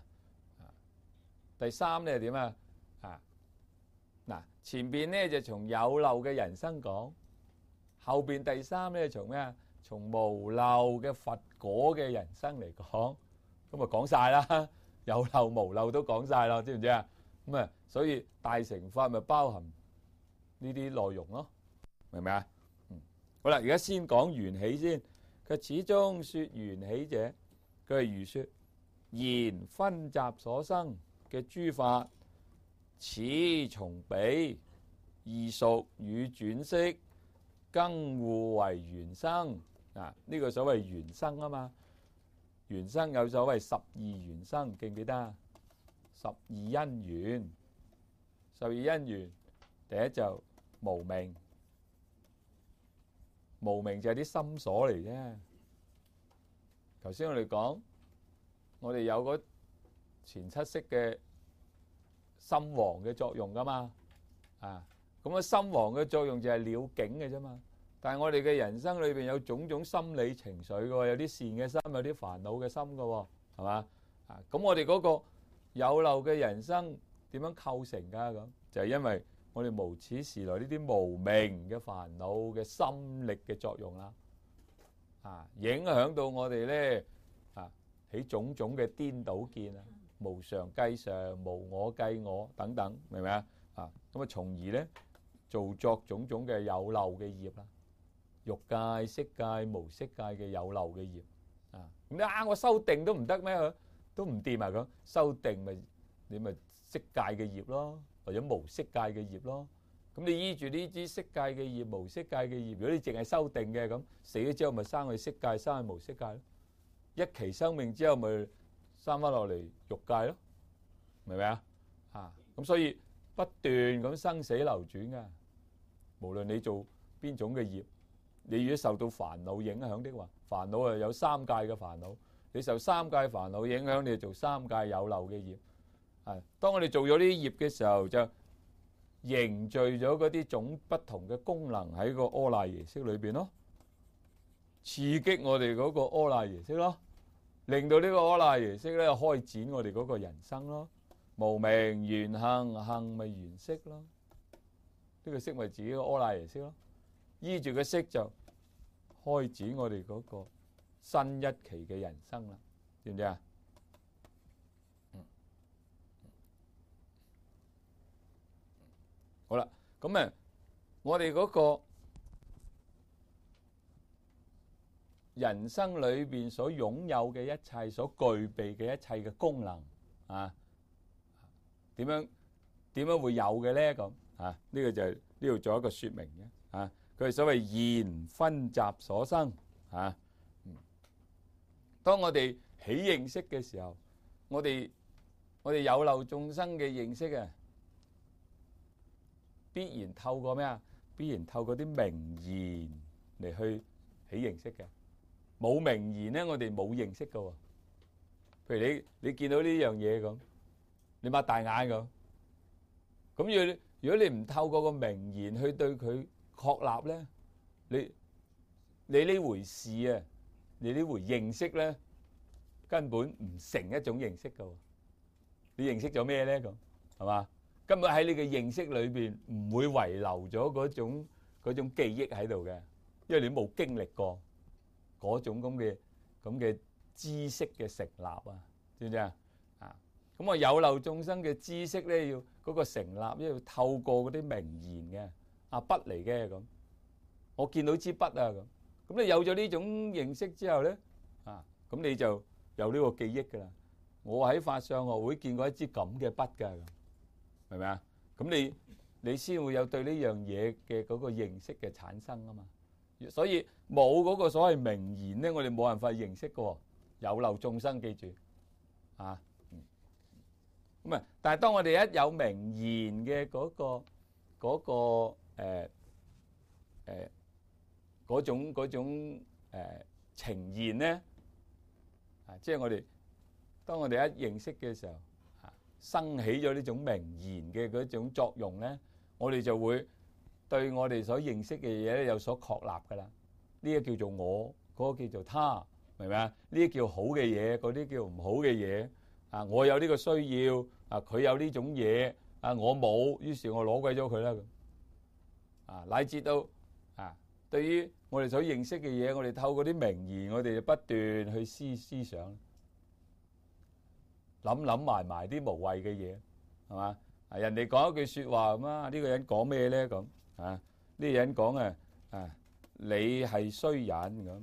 第三咧係點啊？嗱，前邊咧就從有漏嘅人生講，後邊第三咧從咩啊？從無漏嘅佛果嘅人生嚟講，咁啊講晒啦，有漏無漏都講晒啦，知唔知啊？咁啊，所以大乘法咪包含呢啲內容咯，明唔明啊？好啦，而家先講緣起先。佢始終說緣起者，佢係如說言分集所生嘅諸法，此從彼異熟與轉識更互為緣生。呢個所謂緣生啊嘛，緣生有所謂十二緣生，記唔記得啊？十二因緣，十二因緣，第一就無明。無明就係啲心所嚟啫。頭先我哋講，我哋有個前七識嘅心王嘅作用噶嘛，咁啊心王嘅作用就係了境嘅啫嘛。但係我哋嘅人生裏邊有種種心理情緒嘅，有啲善嘅心，有啲煩惱嘅心嘅，係嘛？咁我哋嗰個有漏嘅人生點樣構成噶？咁就係因為我哋無始時來呢啲無明嘅煩惱嘅心力嘅作用啦，影響到我哋咧起種種嘅顛倒見啊，無常計常，無我計我等等，明唔明啊？咁啊，從而咧造作種種嘅有漏嘅業啦，欲界、色界、無色界嘅有漏嘅業咁我修定都唔得咩？都唔掂啊！咁修定你咪色界嘅業咯，或者無色界嘅業咯。咁你依住呢啲色界嘅業、無色界嘅業，如果你淨係修定嘅，咁死咗之後咪生去色界、生去無色界咯。一期生命之後咪生翻落嚟欲界咯，明唔明啊？咁所以不斷咁生死流轉噶。無論你做邊種嘅業，你如果受到煩惱影響的話，煩惱有三界嘅煩惱，你受三界煩惱影響，你就做三界有漏嘅業。當我哋做咗呢啲業嘅時候，就凝聚咗嗰啲種不同嘅功能喺個阿賴耶識裏邊咯，刺激我哋嗰個阿賴耶識咯，令到呢個阿賴耶識咧開展我哋嗰個人生咯。無明緣行，行咪緣識咯，呢個識咪自己個阿賴耶識咯，依住個識就開展我哋嗰個新一期嘅人生啦，知唔知啊？好啦，咁我哋嗰個人生裏邊所擁有嘅一切，所具備嘅一切嘅功能點樣會有嘅咧？咁呢個就係呢度做一個說明嘅佢係所謂言分集所生當我哋起認識嘅時候，我哋有漏眾生嘅認識必然透過咩啊？必然透過啲名言嚟去起認識嘅。冇名言咧，我哋冇認識㗎喎。譬如你見到呢樣嘢咁，你擘大眼咁，咁如果你唔透過個名言去對佢確立咧，你呢回事啊，你呢回認識咧，根本唔成一種認識㗎喎。你認識咗咩咧？咁係嘛？根本喺你嘅認識裏邊唔會遺留咗嗰種記憶喺度嘅，因為你冇經歷過嗰種咁嘅知識嘅成立啊，知唔知啊？咁我有漏眾生嘅知識咧，要嗰個成立，要透過嗰啲名言嘅筆嚟嘅咁。我見到支筆啊咁你有咗呢種認識之後咧，咁你就有呢個記憶㗎啦。我喺法相學會見過一支咁嘅筆㗎，係咪啊？咁你先會有對呢樣嘢嘅嗰個認識嘅產生啊嘛。所以冇嗰個所謂名言咧，我哋冇辦法認識㗎。有漏眾生，記住咁啊！但係當我哋一有名言嘅嗰種呈現咧，即係我哋當我哋一認識嘅時候，生起咗呢種名言嘅嗰種作用咧，我哋就會對我哋所認識嘅嘢咧有所確立噶啦。呢個叫做我，嗰個叫做他，明唔明啊？呢啲叫好嘅嘢，嗰啲叫唔好嘅嘢。我有呢個需要，佢有呢種嘢，我冇，於是我攞鬼咗佢啦咁。乃至到對於我哋所認識嘅嘢，我哋透過啲名言，我哋就不斷去思想，諗埋啲無謂嘅嘢，係嘛？人哋講一句説話咁啊，呢個人講咩咧咁？呢個人講你係衰人咁。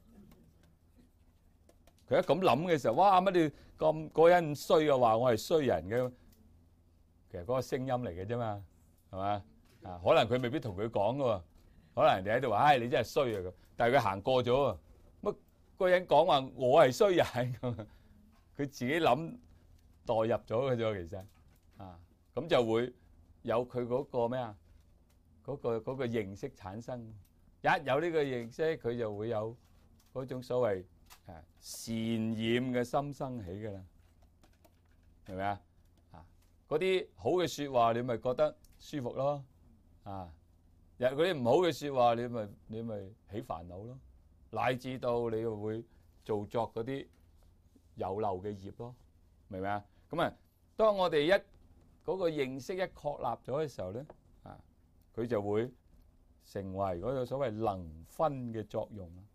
佢一咁諗嘅時候，哇！乜你咁嗰人衰嘅話，我係衰人嘅，其實嗰個聲音嚟嘅啫嘛，係嘛？可能佢未必同佢講嘅喎，可能人哋喺度話：唉，你真係衰啊咁。但係佢行過咗啊，乜嗰人講話我係衰人咁，佢自己諗代入咗嘅啫，其實咁就會有佢嗰個咩啊？嗰個認識產生，一有呢個認識，佢就會有嗰種所謂善染嘅心生起㗎啦，係咪啊？嗰啲好嘅説話，你咪覺得舒服咯。有嗰啲唔好嘅説話，你咪起煩惱咯，乃至到你又會做作嗰啲有漏嘅業咯，明唔明啊？咁當我哋嗰個認識一確立咗嘅時候咧，佢就會成為嗰個所謂能分嘅作用啦。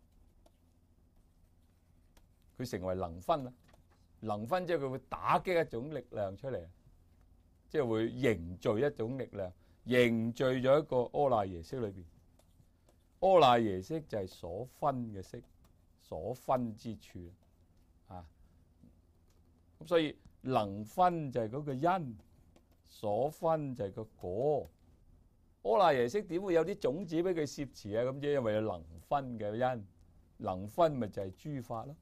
佢成為能分啦，能分即係佢會打擊一種力量出嚟，即係會凝聚一種力量，凝聚咗一個阿賴耶識裏邊。阿賴耶識就係所分嘅識，所分之處咁所以能分就係嗰個因，所分就係個果。阿賴耶識點會有啲種子俾佢攝持啊？咁即係因為有能分嘅因，能分咪就係諸法咯。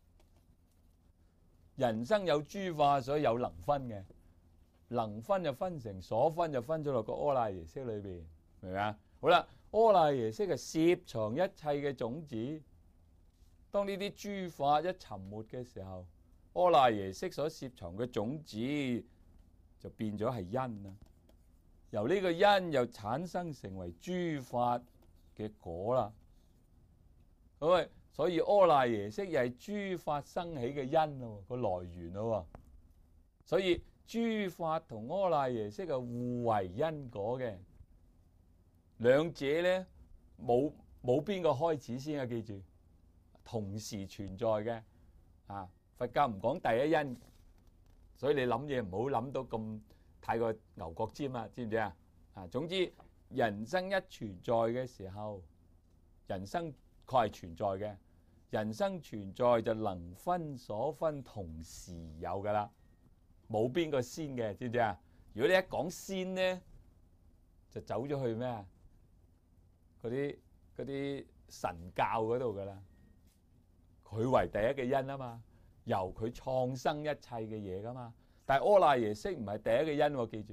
人生有諸法，所以有能分嘅。能分就分成所分，就分咗落個阿賴耶識裏邊，明唔明啊？好啦，阿賴耶識係攝藏一切嘅種子。當呢啲諸法一沉沒嘅時候，阿賴耶識所攝藏嘅種子就變咗係因啦。由呢個因又產生成為諸法嘅果啦。咁所以阿賴耶識又係諸法生起嘅因咯，個來源咯。所以諸法同阿賴耶識係互為因果嘅，兩者咧冇邊個開始先啊？記住，同時存在嘅。佛教唔講第一因，所以你諗嘢唔好諗到咁太過牛角尖啊，知唔知啊？總之人生一存在嘅時候，人生確係存在嘅。人生存在就能分所分同時有噶啦，冇邊個先嘅，知唔知啊？如果你一講先咧，就走咗去咩啊？嗰啲神教嗰度噶啦，佢為第一嘅因啊嘛，由佢創生一切嘅嘢噶嘛。但係阿賴耶識唔係第一嘅因喎，記住，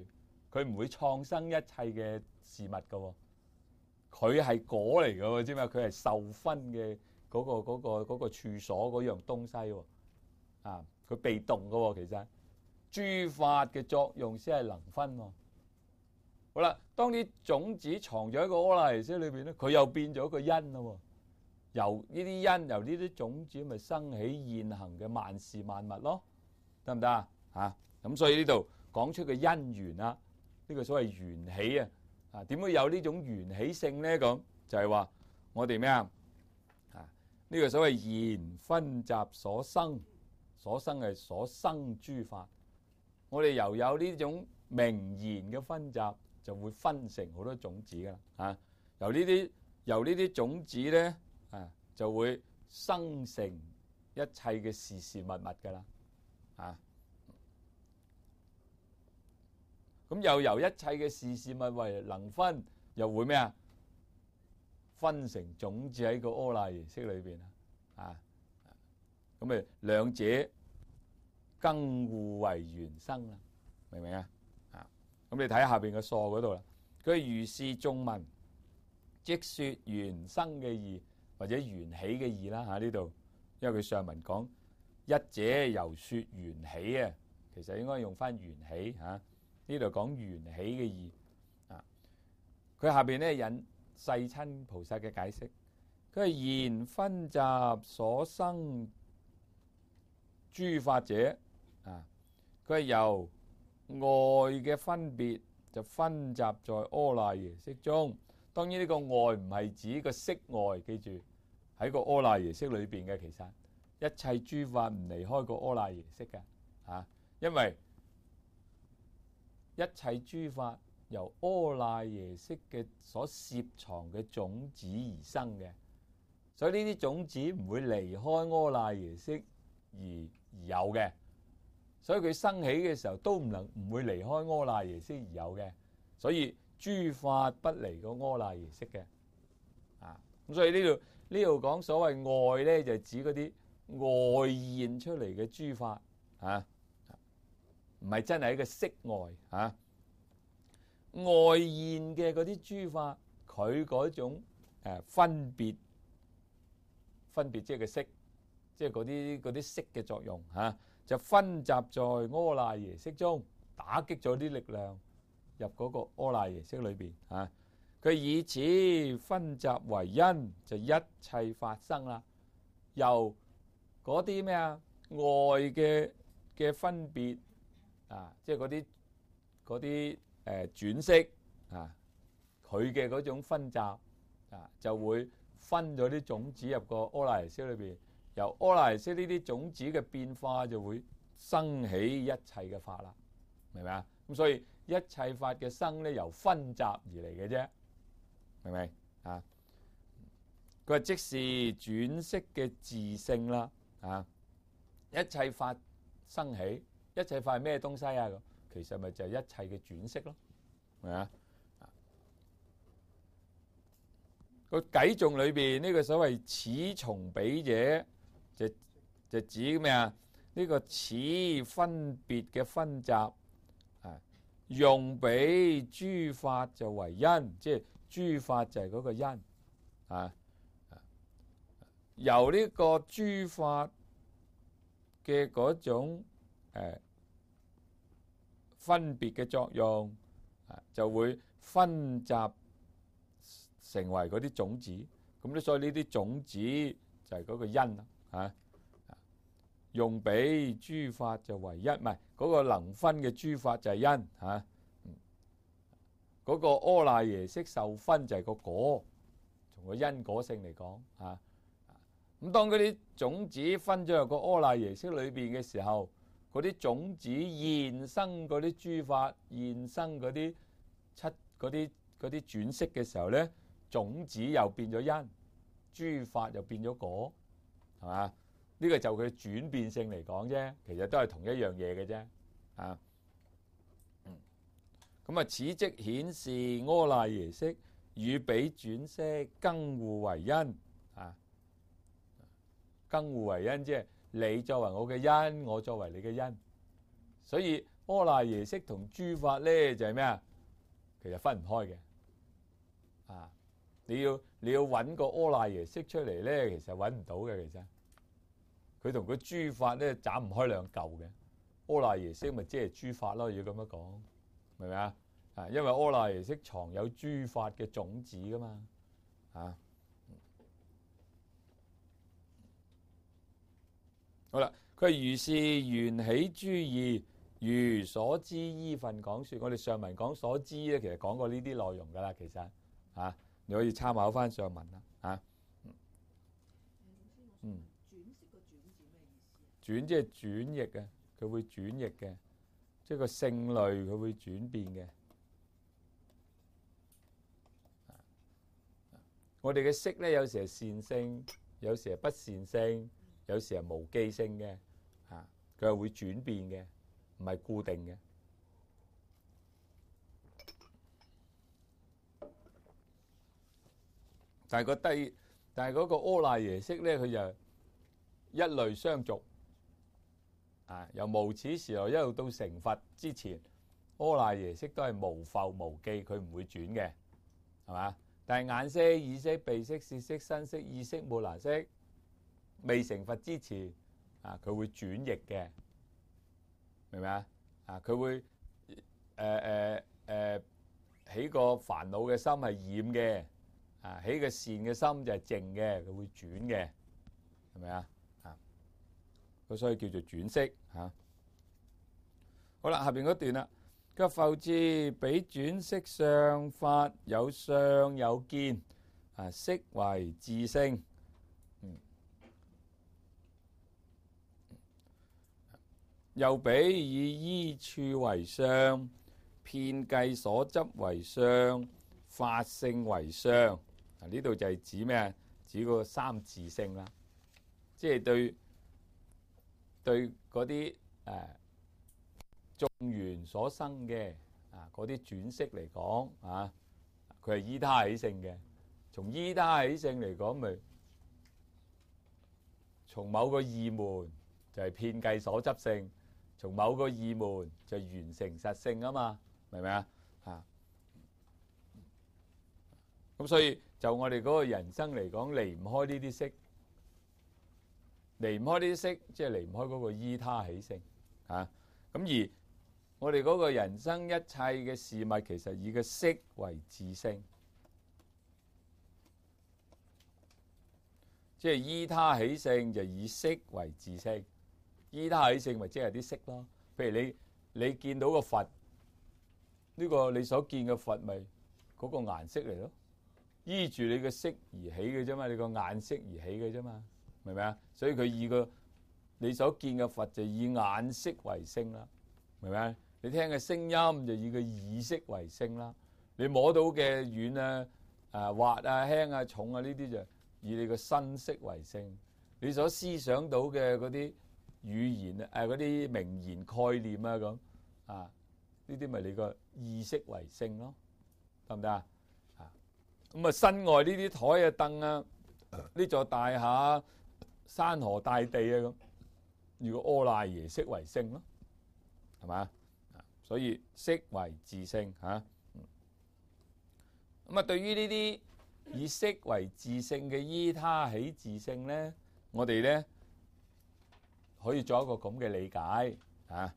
佢唔會創生一切嘅事物㗎喎，佢係果嚟㗎喎，知嘛？佢係受分嘅嗰個處所嗰樣東西喎，啊，佢被動㗎喎，其實諸法嘅作用先係能分喎。好啦，當啲種子藏咗喺個阿賴耶識裏邊咧，佢又變咗個因啦喎。由呢啲因，由呢啲種子，咪生起現行嘅萬事萬物咯，得唔得啊？嚇，咁所以呢度講出個因緣啦，呢個所謂緣起啊，啊點會有呢種緣起性咧？咁就係話我哋咩啊？啊呢個所謂言分集所生，所生係所生諸法，我哋又有呢種名言嘅分集，就會分成好多種子噶啦嚇。由呢啲種子咧。就會生成一切嘅事事物物㗎啦，咁又由一切嘅事事物為能分，又會咩啊？分成種子喺個阿賴耶識裏邊咁咪兩者更互為緣生啦，明唔明啊？咁你睇下邊嘅疏嗰度啦，佢如是眾文，即說緣生嘅義。或者緣起嘅義啦呢度，因為佢上文講一者由說緣起啊，其實應該用翻緣起呢度講緣起嘅義佢下邊咧引世親菩薩嘅解釋，佢係言分集所生諸法者佢係由外嘅分別就分集在阿賴耶識中。當然呢個外唔係指個色外，記住。喺個阿賴耶識裏邊嘅，其實一切諸法唔離開個阿賴耶識嘅因為一切諸法由阿賴耶識嘅所攝藏嘅種子而生嘅，所以呢啲種子唔會離開阿賴耶識而有嘅，所以佢生起嘅時候都唔會離開阿賴耶識而有嘅，所以諸法不離個阿賴耶識嘅咁所以呢度講所謂外咧，就指嗰啲外現出嚟嘅諸法唔係真係一個色外外現嘅嗰啲諸法，佢嗰種分別即係個色，即係嗰啲色嘅作用就分集在阿賴耶識中，打擊咗啲力量入嗰個阿賴耶識裏邊佢以此分集為因，就一切發生啦。由嗰啲咩外嘅分別即係嗰啲轉識佢嘅嗰種分集就會分咗啲種子入個阿賴耶識裏邊。由阿賴耶識呢啲種子嘅變化，就會生起一切嘅法啦，明唔明啊？咁所以一切法嘅生咧，由分集而嚟嘅啫。明唔明佢話即是轉識嘅自性啦一切法生起，一切法係咩東西啊？其實咪就係一切嘅轉識咯，明啊？個偈頌裏邊呢個所謂此從彼者，就指咩啊？呢個此分別嘅分集用彼諸法就為因，即係。諸法就係嗰個因由呢個諸法嘅嗰種分別嘅作用就會分集成為嗰啲種子，咁咧所以呢啲種子就係嗰個因啦用彼諸法就為因，唔係嗰個能分嘅諸法就係因嗰個阿賴耶識受分就係個果，從個因果性嚟講咁當嗰啲種子分咗入個阿賴耶識裏邊嘅時候，嗰啲種子現生嗰啲諸法，現生嗰啲轉識嘅時候咧，種子又變咗因，諸法又變咗果，係嘛？呢個就佢轉變性嚟講啫，其實都係同一樣嘢嘅啫咁啊，此即顯示阿賴耶識與彼轉識更互為因更互為因，即係你作為我嘅因，我作為你嘅因，所以阿賴耶識同諸法咧就係咩啊？其實分唔開嘅。啊，你要揾個阿賴耶識出嚟咧，其實揾唔到嘅。其實佢同個諸法咧斬唔開兩嚿嘅。阿賴耶識咪即係諸法咯，要咁樣講，明唔明啊？啊，因為阿賴耶識藏有諸法嘅種子噶嘛。啊，好啦，佢如是緣起諸義，如所知依分講說。我哋上文講所知咧，其實講過呢啲內容噶啦。其實啊，你可以參考翻上文啦。啊， 轉識個轉字咩意思啊？ 轉即係轉譯嘅，佢會轉譯嘅，即係個性類佢會轉變嘅。我哋嘅識咧，有時係善性，有時係不善性，有時係無記性嘅。啊，佢係會轉變嘅，唔係固定嘅。但係嗰個阿賴耶識咧，佢就一類相續。啊，由無始時來一路到成佛之前，阿賴耶識都係無復無記，佢唔會轉嘅，係嘛？但係眼識、耳識、鼻識、舌識、身識、意識、末那識，未成佛之前，啊，佢會轉譯嘅，明唔明啊？啊，佢會起個煩惱嘅心係染嘅，啊，起個善嘅心就係淨嘅，佢會轉嘅，係咪啊？啊，咁所以叫做轉識嚇。好啦，下邊嗰段啦。佢復次彼轉識相法有相有見，啊，識為自性。又彼以依處為相，遍計所執為相，法性為相。啊，呢度就係指咩啊？指嗰個三自性啦，即係對嗰啲眾緣所生嘅啊，嗰啲轉識嚟講啊，佢係依他起性嘅。從依他起性嚟講，咪從某個義門就係遍計所執性，從某個義門就係緣成實性啊嘛，明唔明啊？啊，咁所以就我哋嗰個人生嚟講，離唔開呢啲識，離唔開呢啲識，即係離唔開嗰個依他起性啊。咁而我哋嗰個人生一切嘅事物，其實以個識為自性，即係依他起性就以識為自性。依他起性咪即係啲識咯。譬如你見到個佛，呢個你所見嘅佛咪嗰個顏色嚟咯，依住你嘅識而起嘅啫嘛，你個眼識而起嘅啫嘛，明唔明啊？所以佢以你所見嘅佛就以眼識為性啦，明唔明啊？你聽嘅聲音就以個耳識為性啦，你摸到嘅軟啊、滑啊、輕啊、重啊呢啲就以你個身識為性，你所思想到嘅嗰啲語言嗰啲名言概念啊咁啊，呢啲咪你個意識為性咯，得唔得啊？咁啊，身外呢啲台啊、凳啊、呢座大廈、山河大地啊咁，如果阿賴耶識為性咯，係嘛？所以識為自性嚇。咁啊，對於呢啲以識為自性嘅依他起自性咧，我哋咧可以做一個咁嘅理解嚇。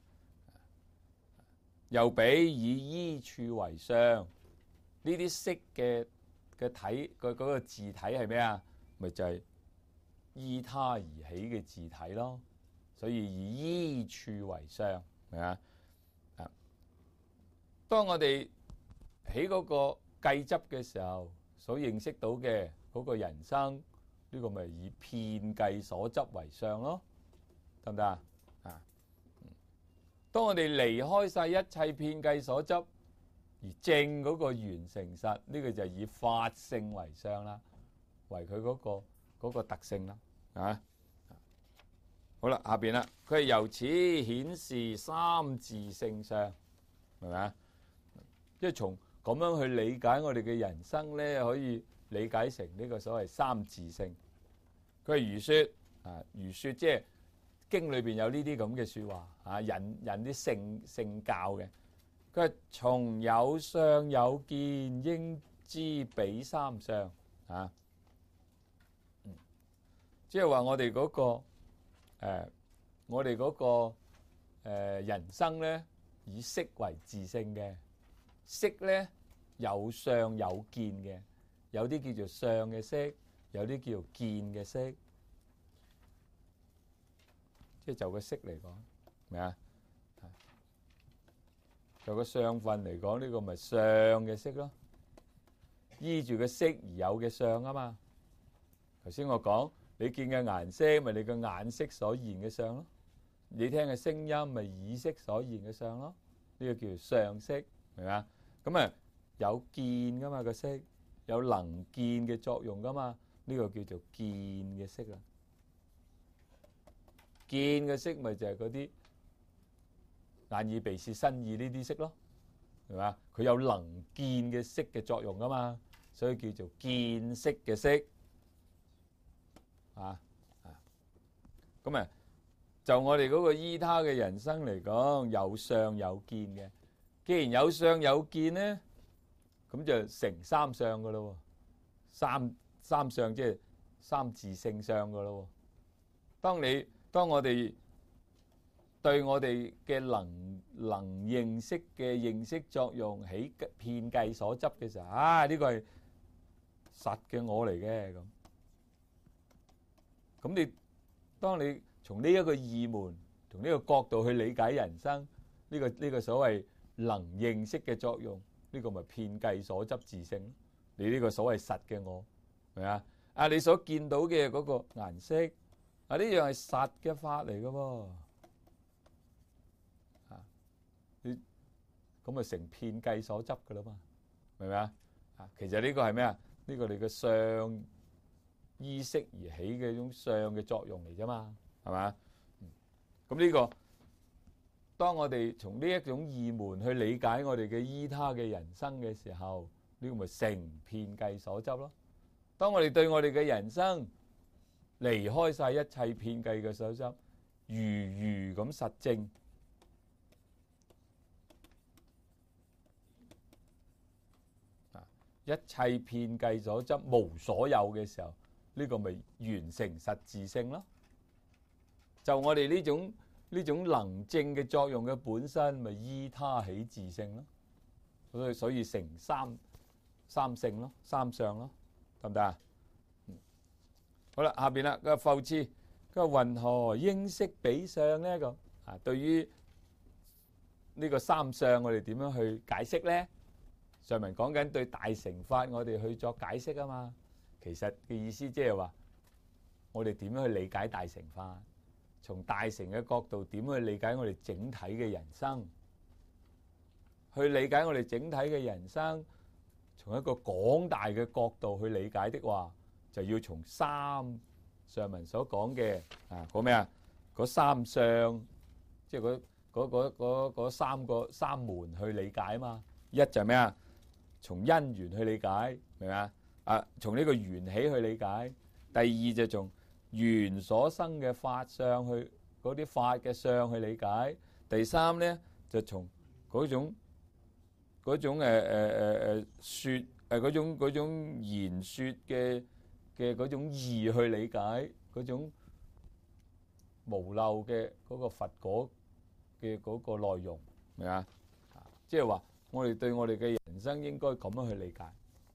又彼以依處為相，呢啲識嘅體嗰個自體係咩啊？咪就係依他而起嘅自體咯。所以以依處為相，明嘛？啊，當我哋喺嗰個計執嘅時候，所認識到嘅嗰個人生，呢個咪以遍計所執為相咯，得唔得啊？啊，當我哋離開晒一切遍計所執，而證嗰個緣成實，呢個就以法性為相啦，為佢嗰個特性啦，啊，好啦，下邊啦，佢係由此顯示三自性相，明咪啊？即係從咁樣去理解我哋嘅人生咧，可以理解成呢個所謂三自性。佢係如說啊，如說即係經裏邊有呢啲咁嘅説話啊，引啲聖教嘅。佢話從有相有見，應知彼三相啊。即係話我哋嗰個人生咧，以色為自性嘅。色咧有相有見嘅，有啲叫做相嘅色，有啲叫做見嘅色。即係就個色嚟講，明啊？就個相分嚟講，呢個咪相嘅色咯。依住個色而有嘅相啊嘛。頭先我講，你見嘅顏色咪你個眼色所現嘅相咯。你聽嘅聲音咪耳色所現嘅相咯。呢個叫做相色，明嘛？咁啊有見噶嘛個色，有能見嘅作用噶嘛。呢個叫做見嘅色啦。見嘅色咪就係嗰啲眼耳鼻舌身意呢啲色咯，係嘛？佢有能見嘅色嘅作用噶嘛，所以叫做見色嘅色啊。咁啊，就我哋嗰個依他嘅人生嚟講，有相有見嘅。既然有相有見咧，咁就成三相噶咯。三相即係三自性相噶咯。當我哋對我哋嘅能認識嘅認識作用起遍計所執嘅時候，呢個係實嘅我嚟嘅咁。當你從呢一個義門，從呢個角度去理解人生，呢個所謂能認識嘅作用，呢個咪遍計所執自性。你呢個所謂實嘅我，係咪啊？你所見到嘅嗰個顏色。呢樣係實嘅法嚟嘅喎，你咁咪成遍計所執嘅啦嘛，明唔明啊？其實呢個係咩啊？呢個你嘅相依色而起嘅一種相嘅作用嚟啫嘛，係嘛？咁呢個當我哋從呢一種義門去理解我哋嘅依他嘅人生嘅時候，呢個咪成遍計所執咯。當我哋對我哋嘅人生離開晒一切遍計嘅所執，如咁實證，一切遍計所執無所有嘅時候，呢個咪完成實自性咯。就我哋呢種能證嘅作用嘅本身，咪依他起自性咯。所以成三性咯，三相咯，得唔得啊？好啦，下邊啦，個復次，個云何應識彼相呢？咁對於呢個三相，我哋點樣去解釋咧？上文講緊對大乘法，我哋去作解釋啊嘛。其實嘅意思即係話，我哋點樣去理解大乘法？從大乘嘅角度，點去理解我哋整體嘅人生？去理解我哋整體嘅人生，從一個廣大嘅角度去理解的話，就要從上文所講嘅嗰咩啊？嗰三相，即係嗰三門去理解啊嘛。一就係咩啊？從因緣去理解，明嘛？從呢個緣起去理解。第二就從緣所生嘅法相去嗰啲法嘅相去理解。第三咧就從嗰種說嗰種言說嘅嗰種義去理解嗰種無漏嘅嗰個佛果嘅嗰個內容，明嘛？即係話我哋對我哋嘅人生應該咁樣去理解。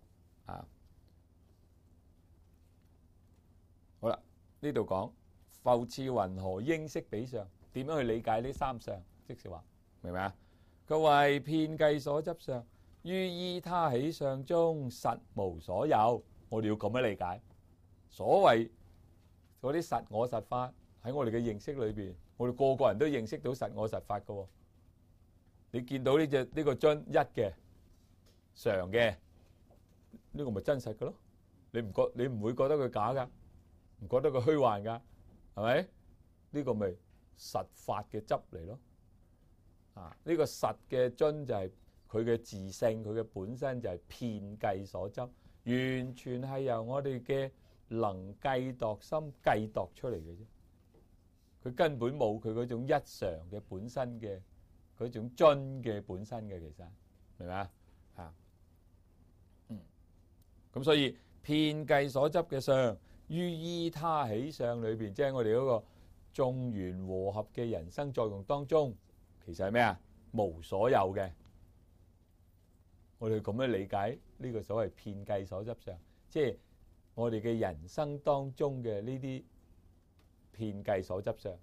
好啦，呢度講復次云何應識彼相？點樣去理解呢三相？即是話，明唔明啊？佢謂遍計所執相，於依他起相中實無所有。我哋要咁樣理解。所謂嗰啲實我實法喺我哋嘅認識裏邊，我哋個個人都認識到實我實法㗎。你見到呢個樽一嘅常嘅，呢個咪真實嘅咯？你唔會覺得佢假噶，唔覺得佢虛幻噶，係咪？呢個咪實法嘅執嚟咯。呢個實嘅樽就係佢嘅自性，佢嘅本身就係遍計所執，完全係由我哋嘅能計度心計度出嚟嘅啫。 佢根本冇佢嗰種一常嘅本身嘅嗰種樽嘅本身嘅，其實明唔明啊？咁所以遍計所執嘅相，於依他起相裏邊，即係我哋嗰個眾緣和合嘅人生作用當中，其實係咩啊？無所有嘅。我哋咁樣理解呢個所謂遍計所執相，即係我哋嘅人生當中嘅呢啲遍計所執相，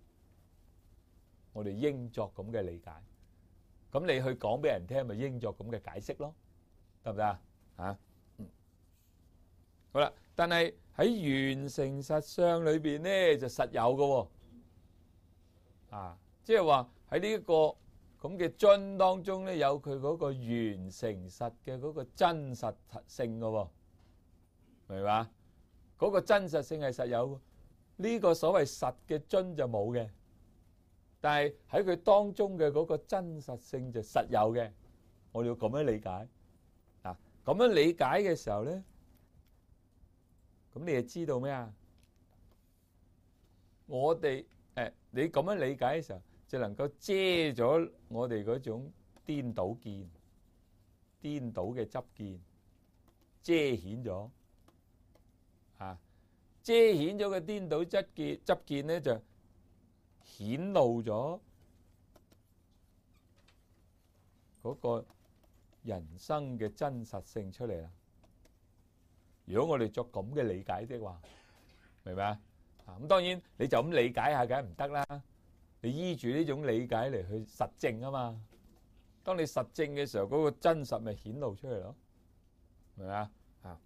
我哋應作咁嘅理解。咁你去講俾人聽，咪應作咁嘅解釋咯，得唔得啊？嚇，好啦，但係喺緣成實相裏邊咧，就實有嘅喎，即係話喺呢一個咁嘅樽當中咧，有佢嗰個緣成實嘅嗰個真實性嘅喎，明嘛？嗰個真實性係實有，呢個所謂實嘅樽就冇嘅，但係喺佢當中嘅嗰個真實性就實有嘅。我哋要咁樣理解啊！咁樣理解嘅時候咧，咁你就知道咩啊？我哋你咁樣理解嘅時候，就能夠遮咗我哋嗰種顛倒見、顛倒嘅執見，遮顯咗遮顯咗個顛倒執見咧，就顯露咗嗰個人生嘅真實性出嚟啦。如果我哋作咁嘅理解的話，明白啊？咁當然你就咁理解下，梗係唔得啦。你依住呢種理解嚟去實證啊嘛。當你實證嘅時候，嗰個真實咪顯露出嚟咯，明白啊？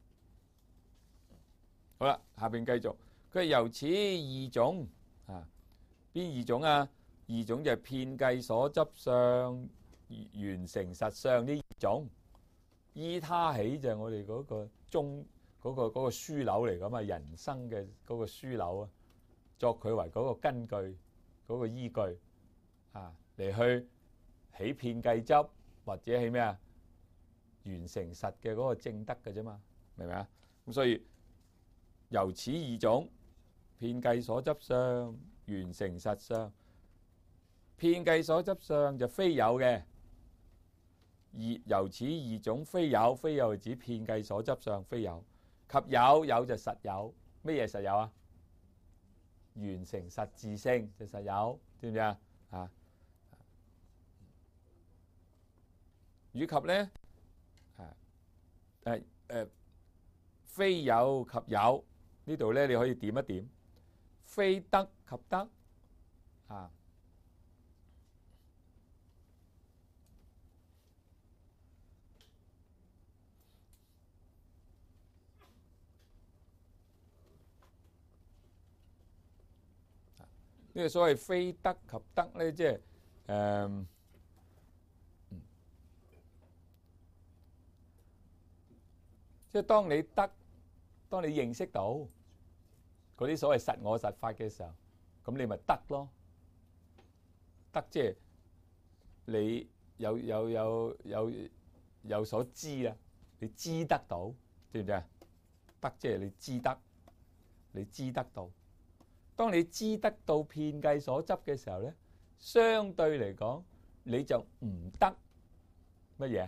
好啦，下邊繼續，佢係由此二種邊二種啊？二種就係遍計所執相、緣成實相呢二種。依他起就係我哋嗰個中嗰個樞紐嚟㗎嘛，人生嘅嗰個樞紐啊，作佢為嗰個根據、嗰個依據嚟去起遍計執或者起咩啊？緣成實嘅嗰個正德嘅啫嘛，明唔明啊？咁所以由此二種，遍計所執相、緣成實相。遍計所執相就非有嘅，由此二種非有，非有係指遍計所執相非有，及有，有就實有。咩嘢實有啊？緣成實自性就實有，知唔知啊？以及咧非有及有呢度咧，你可以點一點，非得及得呢個所謂非得及得咧，即係即係當你認識到嗰啲所謂實我實法嘅時候，咁你咪得咯。得即係你有所知啊，你知得到，知唔知啊？得即係你知得，你知得到。當你知得到遍計所執嘅時候咧，相對嚟講你就唔得乜嘢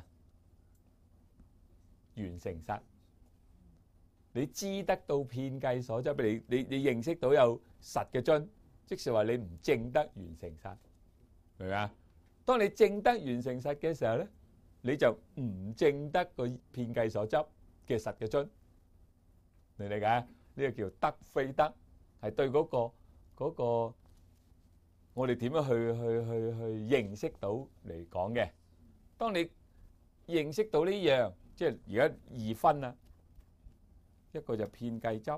緣成實。你知得到遍計所執，你認識到有實嘅樽，即是話你唔證得緣成實，明唔明啊？當你證得緣成實嘅時候咧，你就唔證得個遍計所執嘅實嘅樽，你理解？呢個叫得非得，係對嗰個我哋點樣去認識到嚟講嘅。當你認識到呢樣，即係而家二分啦。一個就遍計執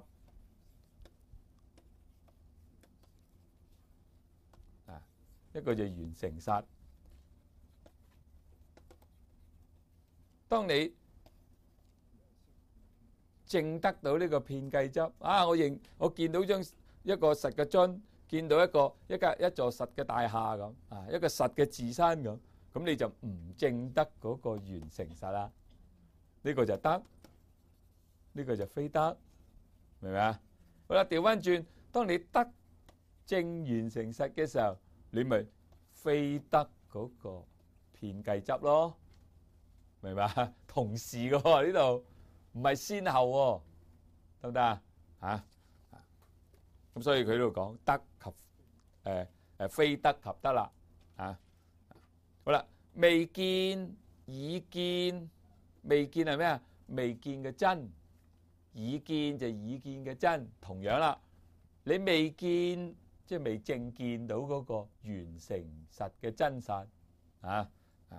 一個就緣成實。當你證得到呢個遍計執我見到一個實嘅樽，見到一座實嘅大廈咁一個實嘅自身咁你就唔證得嗰個緣成實啦。呢個就得。呢個就非得，明唔明啊？好啦，調翻轉，當你得正完成實嘅時候，你咪非得嗰個遍計執咯，明白？同時嘅喎，呢度唔係先後喎，得唔得啊？嚇咁所以佢呢度講得及非得及得啦，嚇好啦，未見已見，未見係咩啊？未見嘅真，已見就已見嘅真，同樣啦。你未見即係未正見到嗰個完成實嘅真實啊！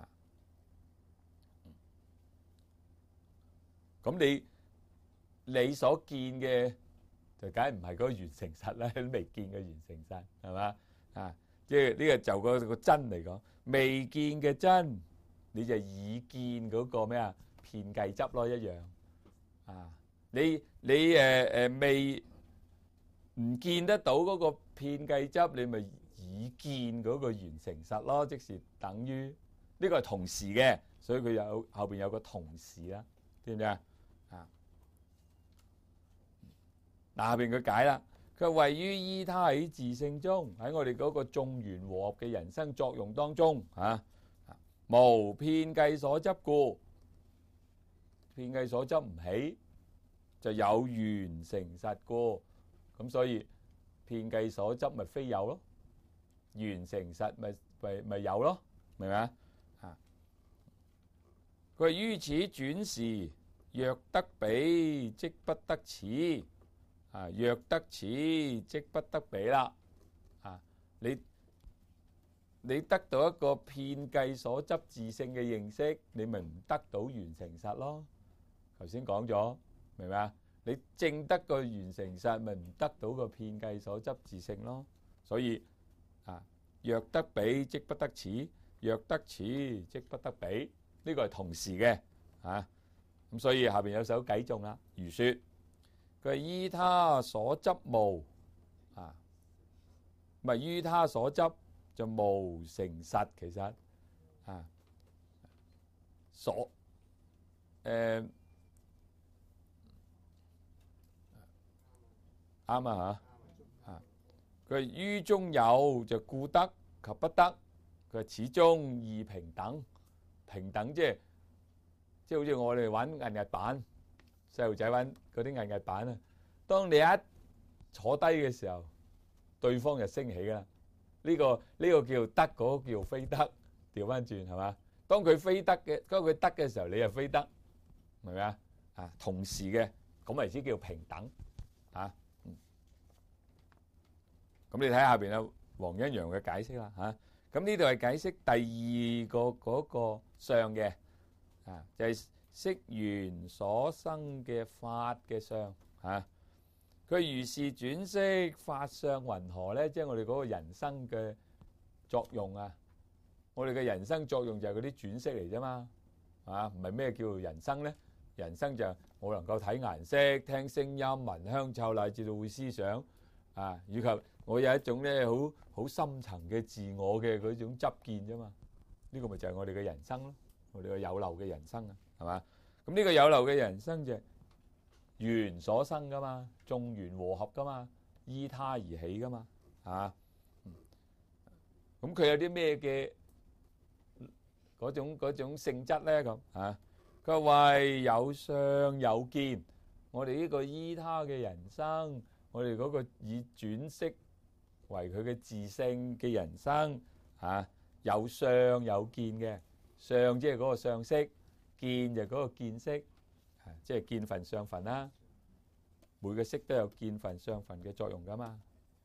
咁你所見嘅就梗係唔係嗰個完成實啦，都未見嘅完成實係嘛啊？即係呢個就個真嚟講，未見嘅真，你就已見嗰個咩啊？遍計執咯，一樣啊！你未唔見得到嗰個遍計執，你咪已見嗰個完成實咯，即是等於呢個係同時嘅，所以佢有後邊有個同時啦，知唔知啊？嗱，下邊佢解啦，佢話位於依他喺自性中，喺我哋嗰個眾緣和合嘅人生作用當中無遍計所執故，遍計所執唔起，就有緣成實故，咁所以遍計所執咪非有咯，緣成實咪有咯，明唔明啊？佢話於此轉時，若得彼，即不得此。若得此，即不得彼啦。你得到一個遍計所執自性嘅認識，你咪唔得到緣成實咯。頭先講咗，明唔明啊？你證得個緣成實，咪唔得到個遍計所執自性咯。所以若得彼，即不得此；若得此，即不得彼。呢個係同時嘅咁所以下邊有首偈頌啦，如說佢係依他所執無咪於他所執就無成實，其實所啱啊嚇佢係於中有就故得及不得，佢係始終異平等，平等即係好似我哋玩銀日板，細路仔玩嗰啲銀日板啊。當你一坐低嘅時候，對方就升起㗎啦。呢個叫得，嗰個叫非得，調翻轉係嘛？當佢非得嘅，當佢得嘅時候，你又非得，明唔明啊？同時嘅，咁為之叫平等咁你睇下邊有黃欣陽嘅解釋啦咁呢度係解釋第二個嗰個相嘅就係識緣所生嘅法嘅相佢如是轉識法相云何咧？即係我哋嗰個人生嘅作用我哋嘅人生作用就係嗰啲轉識嚟啫嘛唔係咩叫人生咧？人生就係我能夠睇顏色、聽聲音、聞香臭，乃至到會思想以及我有一種咧好深層嘅自我嘅嗰種執見啫嘛。呢個咪就係我哋嘅人生咯，我哋嘅有漏嘅人生係嘛？咁呢個有漏嘅人生就係緣所生噶嘛，眾緣和合噶嘛，依他而起噶嘛咁佢有啲咩嘅嗰種性質咧咁佢話為有相有見，我哋呢個依他嘅人生，我哋嗰個以轉識為佢嘅自性嘅人生有相有見嘅，相即係嗰個相識，見就嗰個見識即係見分相分啦。每個識都有見分相分嘅作用噶嘛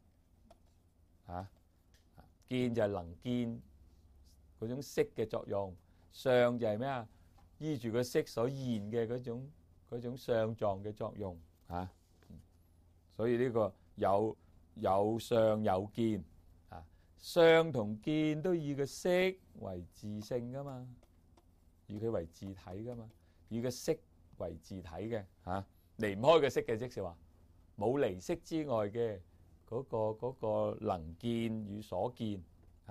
見就係能見嗰種識嘅作用，相就係咩啊？依住個識所現嘅嗰種相狀嘅作用所以呢個有相有見相同見都以個識為自性噶嘛，以佢為自體噶嘛，以個識為自體嘅離唔開個識嘅，即是話冇離識之外嘅嗰個能見與所見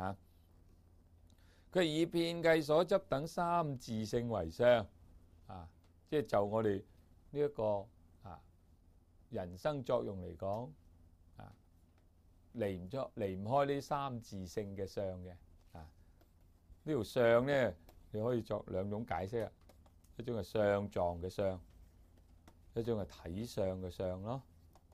佢以遍計所執等三自性為相即係就我哋呢一個人生作用嚟講離唔開呢三自性嘅相嘅。啊，呢條相咧，你可以作兩種解釋啊。一種係相狀嘅相，一種係體相嘅相咯。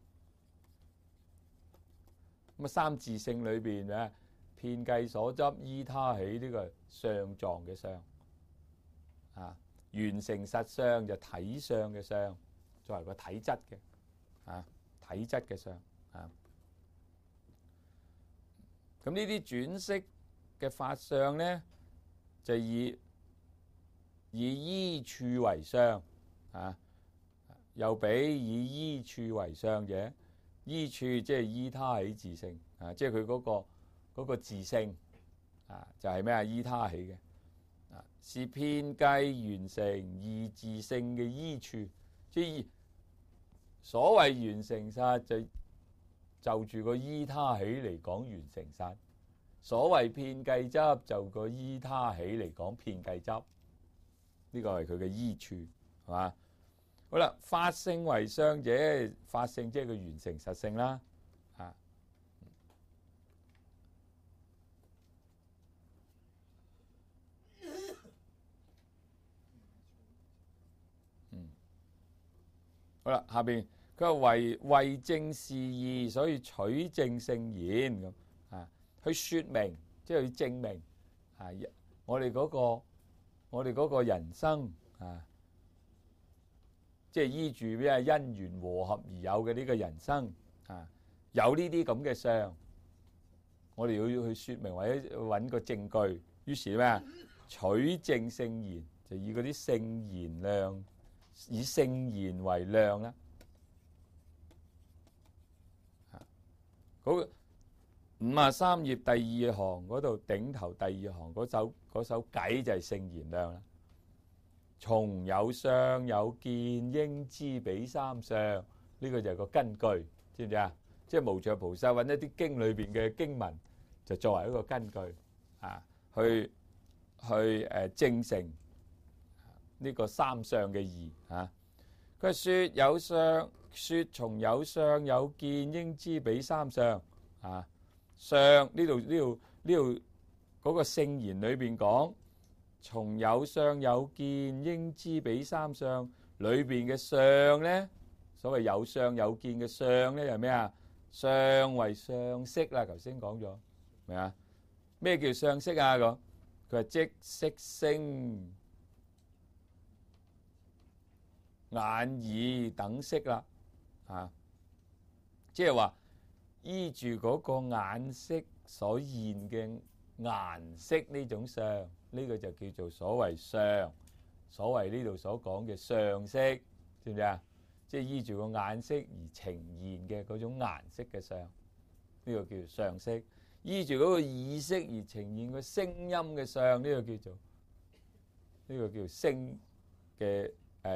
咁啊，三自性裏邊咧，遍計所執依他起，呢個係相狀嘅相。啊，緣成實相就體相嘅相，作為個體質嘅。啊，體質嘅相。啊，咁呢啲轉識嘅法相咧，就以依處為相。啊，又比以依處為相者，依處即係依他起自性。啊，即係佢嗰個自性。啊，就係咩啊？依他起嘅。啊，是遍計完成二自性嘅依處，即係所謂完成實就住個依他起嚟講完成實，所謂遍計執就個依他起嚟講遍計執，呢個係佢嘅依處，係嘛？好啦，法性為相者，法性即係佢完成實性啦。啊，好啦，下邊佢話為證事義，所以取證聖言咁。啊，去說明即係去證明啊，我哋嗰個人生啊，即係依住咩因緣和合而有嘅呢個人生啊，有呢啲咁嘅相，我哋要去說明或者揾個證據。於是咩啊？取證聖言，就以嗰啲聖言量，以聖言為量啦。嗰53頁第二行嗰度頂頭第二行嗰首偈就係聖言量啦。從有相有見，應知彼三相。呢個就係個根據，知唔知啊？即係無著菩薩揾一啲經裏邊嘅經文，就作為一個根據啊，去證成呢個三相嘅義啊。佢説有相，説從有相有見，應知彼三相啊。相呢度嗰個聖言裏邊講，從有相有見，應知彼三相。裏邊嘅相咧，所謂有相有見嘅相咧，係咩啊？相為相識啦，頭先講咗，明啊？咩叫相識啊？佢話即色聲眼耳等色啦，啊，即係話依住嗰個眼色所現嘅顏色呢種相，呢個就叫做所謂相，所謂呢度所講嘅相識，知唔知啊？即係依住個眼色而呈現嘅嗰種顏色嘅相，呢個叫做相識。依住嗰個意識而呈現個聲音嘅相，呢個叫做聲嘅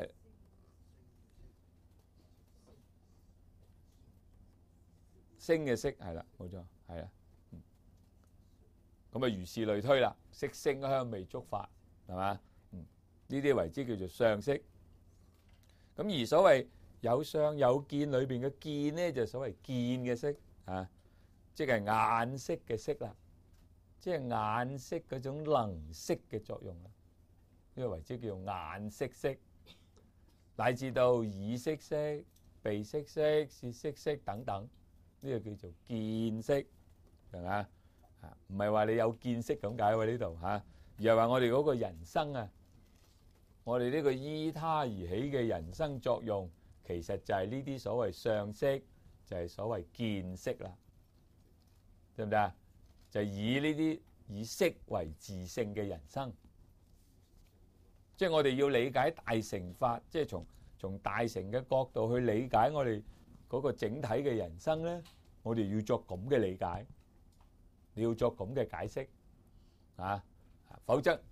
聲嘅色，係啦，冇錯，係啦。咁啊，如是類推啦，色聲香味觸法，係嘛？呢啲為之叫做相識。咁而所謂有相有見裏邊嘅見咧，就所謂見嘅色啊，即係眼識嘅色啦，即係眼識嗰種能識嘅作用啦。呢個為之叫做眼識色，乃至到耳識色、鼻識色、舌識色等等。呢個叫做見識，係咪啊？唔係話你有見識咁解喎呢度嚇，而係話我哋嗰個人生啊，我哋呢個依他而起嘅人生作用，其實就係呢啲所謂相識，就係所謂見識啦，對唔對啊？就以呢啲以識為自性嘅人生，即係我哋要理解大乘法，即係從大乘嘅角度去理解我哋嗰個整體嘅人生咧，我哋要作咁嘅理解，你要作咁嘅解釋啊，否則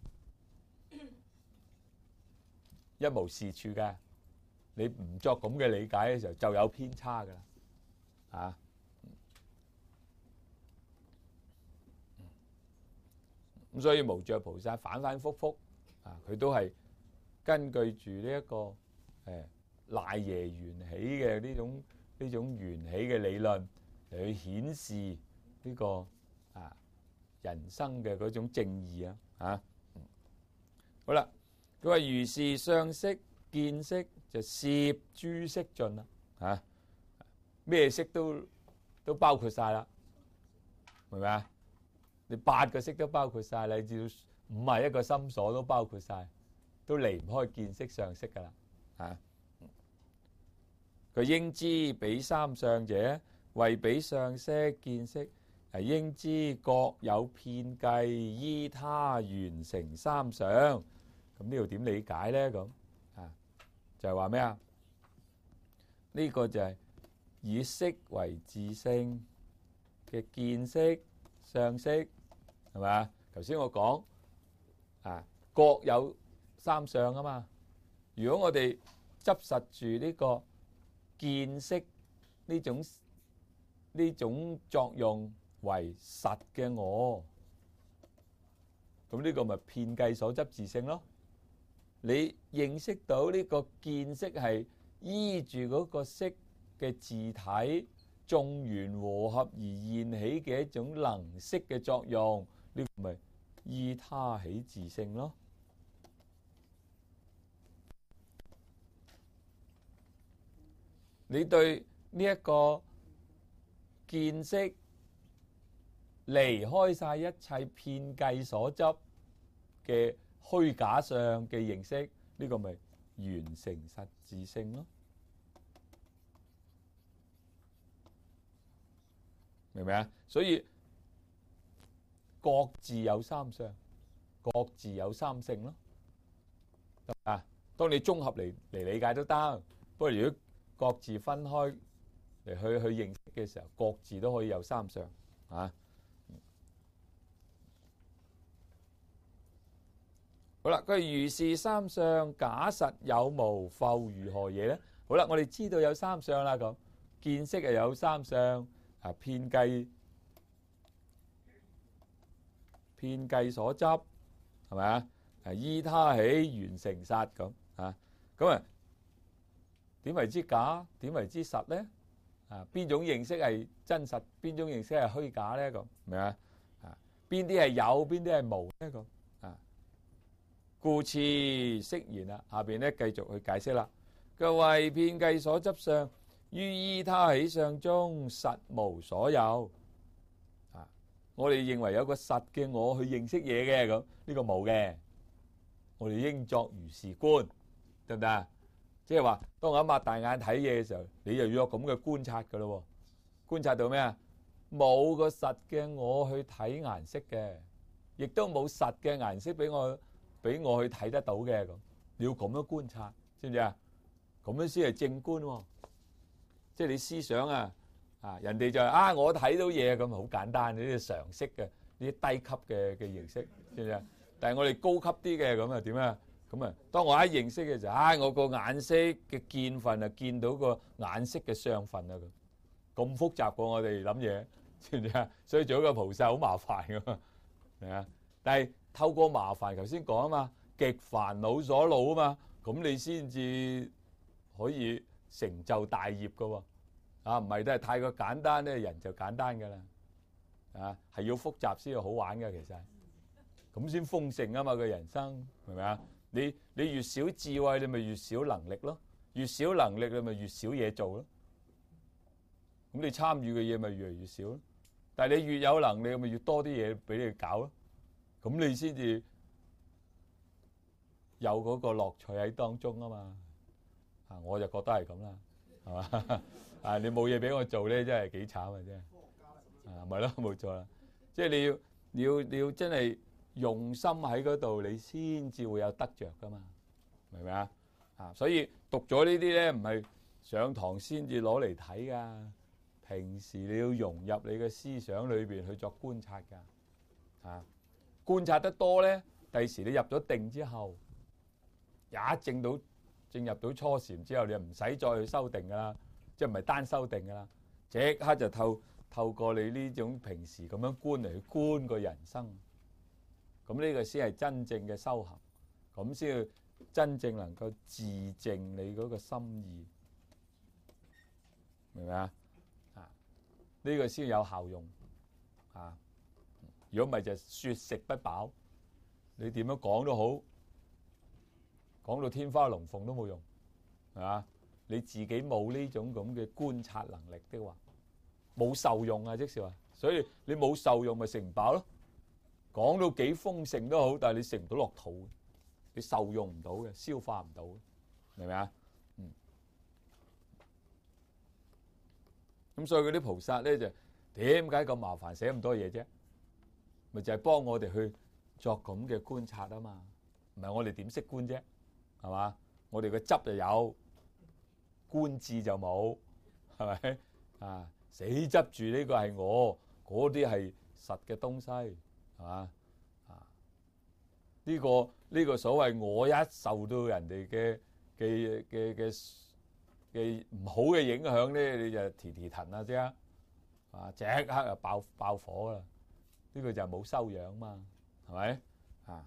一無是處㗎。你唔作咁嘅理解嘅時候，就有偏差㗎啦，啊！咁所以無著菩薩反反覆覆啊，佢都係根據住呢一個賴耶緣起嘅呢種緣起嘅理論， 嚟去顯示呢個人生嘅嗰種正義啊。好啦，佢話如是相識見識就攝諸色盡啦嚇，咩色都包括晒啦，明唔明啊？你8個色都包括晒，你至51個心所都包括晒，都離唔開見識相識噶啦嚇。佢應知彼三相者，為彼相識見識，應知各有遍計，依他緣成三相。咁呢度點理解咧？咁就係話咩啊？呢個就係以識為自性嘅見識相識，係咪啊？頭先我講各有三相啊嘛。如果我哋執實住呢個見識呢種作用為實嘅我，咁呢個咪遍計所執自性咯。你認識到呢個見識係依住嗰個識嘅自體眾緣和合而現起嘅一種能識嘅作用，呢個咪依他起自性咯。你對呢一個見識離開晒一切遍計所執嘅虛假上嘅認識，呢個咪圓成實自性咯。明唔明啊？所以各自有三相，各自有三性咯。當你綜合嚟理解都得，不過如果各自分開嚟去認識嘅時候，各自都可以有三相啊。好啦，佢如是三相，假實有無，復如何嘢咧？好啦，我哋知道有三相啦，咁見識係有三相，遍計所執，係咪啊？依他起緣成實咁啊，咁點為之假？點為之實咧？邊種認識係真實？邊種認識係虛假咧？咁明啊？邊啲係有？邊啲係無咧？咁故此釋言啦，下邊咧繼續去解釋啦。佢謂遍計所執相，於依他起相中，實無所有。我哋認為有個實嘅我去認識嘢嘅，咁呢個冇嘅。我哋應作如是觀，得唔得啊？即係話，當我擘大眼睇嘢嘅時候，你又要有咁嘅觀察噶咯。觀察到咩啊？冇個實嘅我去睇顏色嘅，亦都冇實嘅顏色俾我去睇得到嘅。咁你要咁樣觀察，知唔知啊？咁樣先係正觀喎。即係你思想人哋就係我睇到嘢咁，好簡單，呢啲常識嘅，呢啲低級嘅認識，知唔知啊？但係我哋高級啲嘅咁啊點啊？咁當我一認識嘅時候，我個眼色嘅見分見到個眼色嘅相分咁複雜過我哋諗嘢，知唔知啊？所以做一個菩薩好麻煩㗎嘛，係啊？但係透過麻煩，頭先講啊嘛，極煩惱所惱啊嘛，咁你先至可以成就大業㗎喎。唔係都係太過簡單咧，人就簡單㗎啦。係要複雜先好玩㗎，其實咁先豐盛啊嘛，個人生係咪啊？你越少智慧，你咪越少能力咯；越少能力，你咪越少嘢做咯。咁你參與嘅嘢咪越嚟越少咯。但係你越有能力，咪越多啲嘢俾你搞咯。咁你先至有嗰個樂趣喺當中啊嘛。我就覺得係咁啦，係嘛？你冇嘢俾我做咧，真係幾慘啊！真係咪咯？冇錯啦。即係你要真係用心喺嗰度，你先至會有得着噶嘛，明唔明啊？所以讀咗呢啲咧，唔係上堂先至攞嚟睇噶，平時你要融入你嘅思想裏邊去作觀察噶。觀察得多咧，第時你入咗定之後，正入到初禪之後，你就唔使再去修定噶啦，即係唔係單修定噶啦，即刻就透過你呢種平時咁樣觀嚟去觀個人生。咁呢個先係真正嘅修行，咁先要真正能夠自淨你嗰個心意，明唔明啊？ 呢個先有效用啊！如果唔係就説食不飽，你點樣講都好，講到天花龍鳳都冇用，係嘛？你自己冇呢種咁嘅觀察能力的話，冇受用啊！即是話，所以你冇受用咪食唔飽咯。講到幾豐盛都好，但係你食唔到落肚，你受用唔到嘅，消化唔到嘅，明唔明啊？咁所以嗰啲菩薩咧就點解咁麻煩寫咁多嘢啫？咪就係幫我哋去作咁嘅觀察啊嘛，唔係我哋點識觀啫？係嘛？我哋個執就有，觀智就冇，係咪啊？死執住呢個係我，嗰啲係實嘅東西，係嘛？啊，呢個所謂我一受到人哋嘅唔好嘅影響咧，你就提騰啊啫，啊即刻就爆火啦！呢個就係冇修養嘛，係咪啊？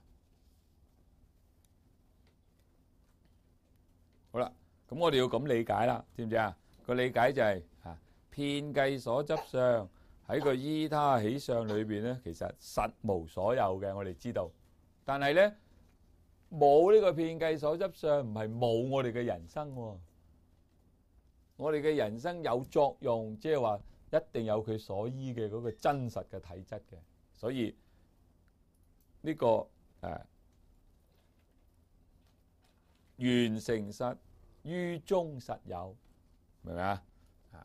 好啦，咁我哋要咁理解啦，知唔知啊？個理解就係遍計所執相，喺個依他起相裏邊咧，其實實無所有嘅，我哋知道。但係咧冇呢個遍計所執相，唔係冇我哋嘅人生喎。我哋嘅人生有作用，即係話一定有佢所依嘅嗰個真實嘅體質嘅，所以呢個緣成實於中實有，明唔明啊？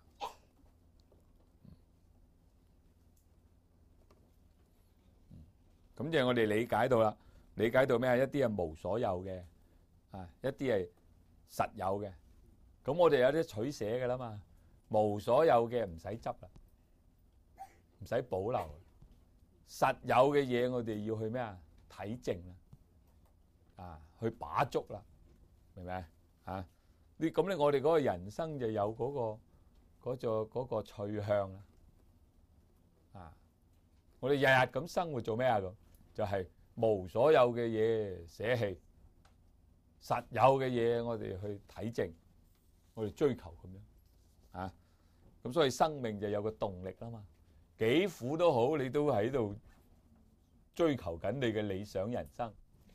咁就係我哋理解到啦，理解到咩啊？一啲係無所有嘅，一啲係實有嘅。咁我哋有啲取捨嘅啦嘛，無所有嘅唔使執啦，唔使保留。實有嘅嘢我哋要去咩啊？睇證啦，去把捉啦，明唔明啊？咁咧我哋嗰個人生就有嗰個趣向啦。我哋日日咁生活做咩啊？咁就係無所有嘅嘢捨棄，實有嘅嘢我哋去睇證。我哋追求咁樣，咁所以生命就有個動力啦嘛。幾苦都好，你都喺度追求緊你嘅理想人生，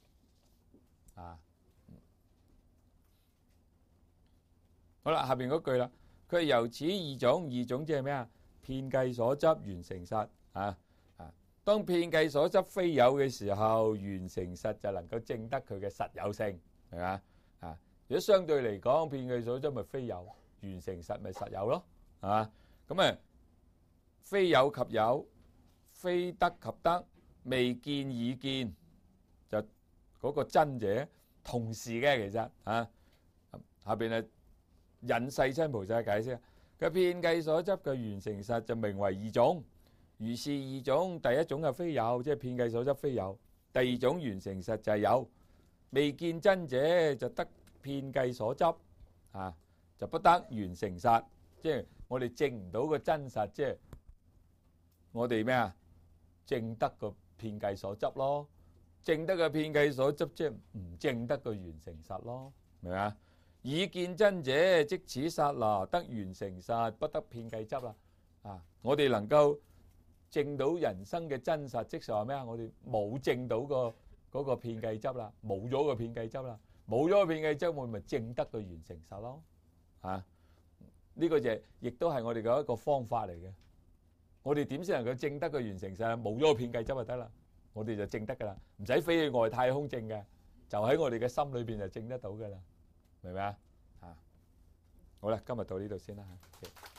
好啦，下邊嗰句啦，佢係由此二種，二種即係咩啊？遍計所執，緣成實。當遍計所執非有嘅時候，緣成實就能夠證得佢嘅實有性，係嘛？如果相對嚟講，遍計所執咪非有，緣成實咪實有咯，係嘛？咁非有及有，非得及得，未見已見，就嗰個真者同時嘅，其實下邊引世親菩薩解釋，佢遍計所執嘅緣成實就名為二種，如是二種，第一種係非有，即係遍計所執非有；第二種緣成實就係有，未見真者就得遍計所執，就不得緣成實，即係我哋證唔到個真實，即係我哋咩啊？證得個遍計所執咯，證得個遍計所執，即係唔證得個緣成實咯，明唔明啊？已見真者，即此剎那得緣成實，不得遍計執啦。我哋能夠證到人生嘅真實，即係話咩啊？我哋冇證到嗰個遍計執啦，冇咗個遍計執啦。冇咗個遍計執，我咪證得個緣成實咯。呢個就亦都係我哋嘅一個方法嚟嘅。我哋點先能夠證得個緣成實？冇咗個遍計執就得啦，我哋就證得噶啦，唔使飛去外太空證嘅，就喺我哋嘅心裏邊就證得到噶啦，明唔明啊？好啦，今日到呢度先啦嚇。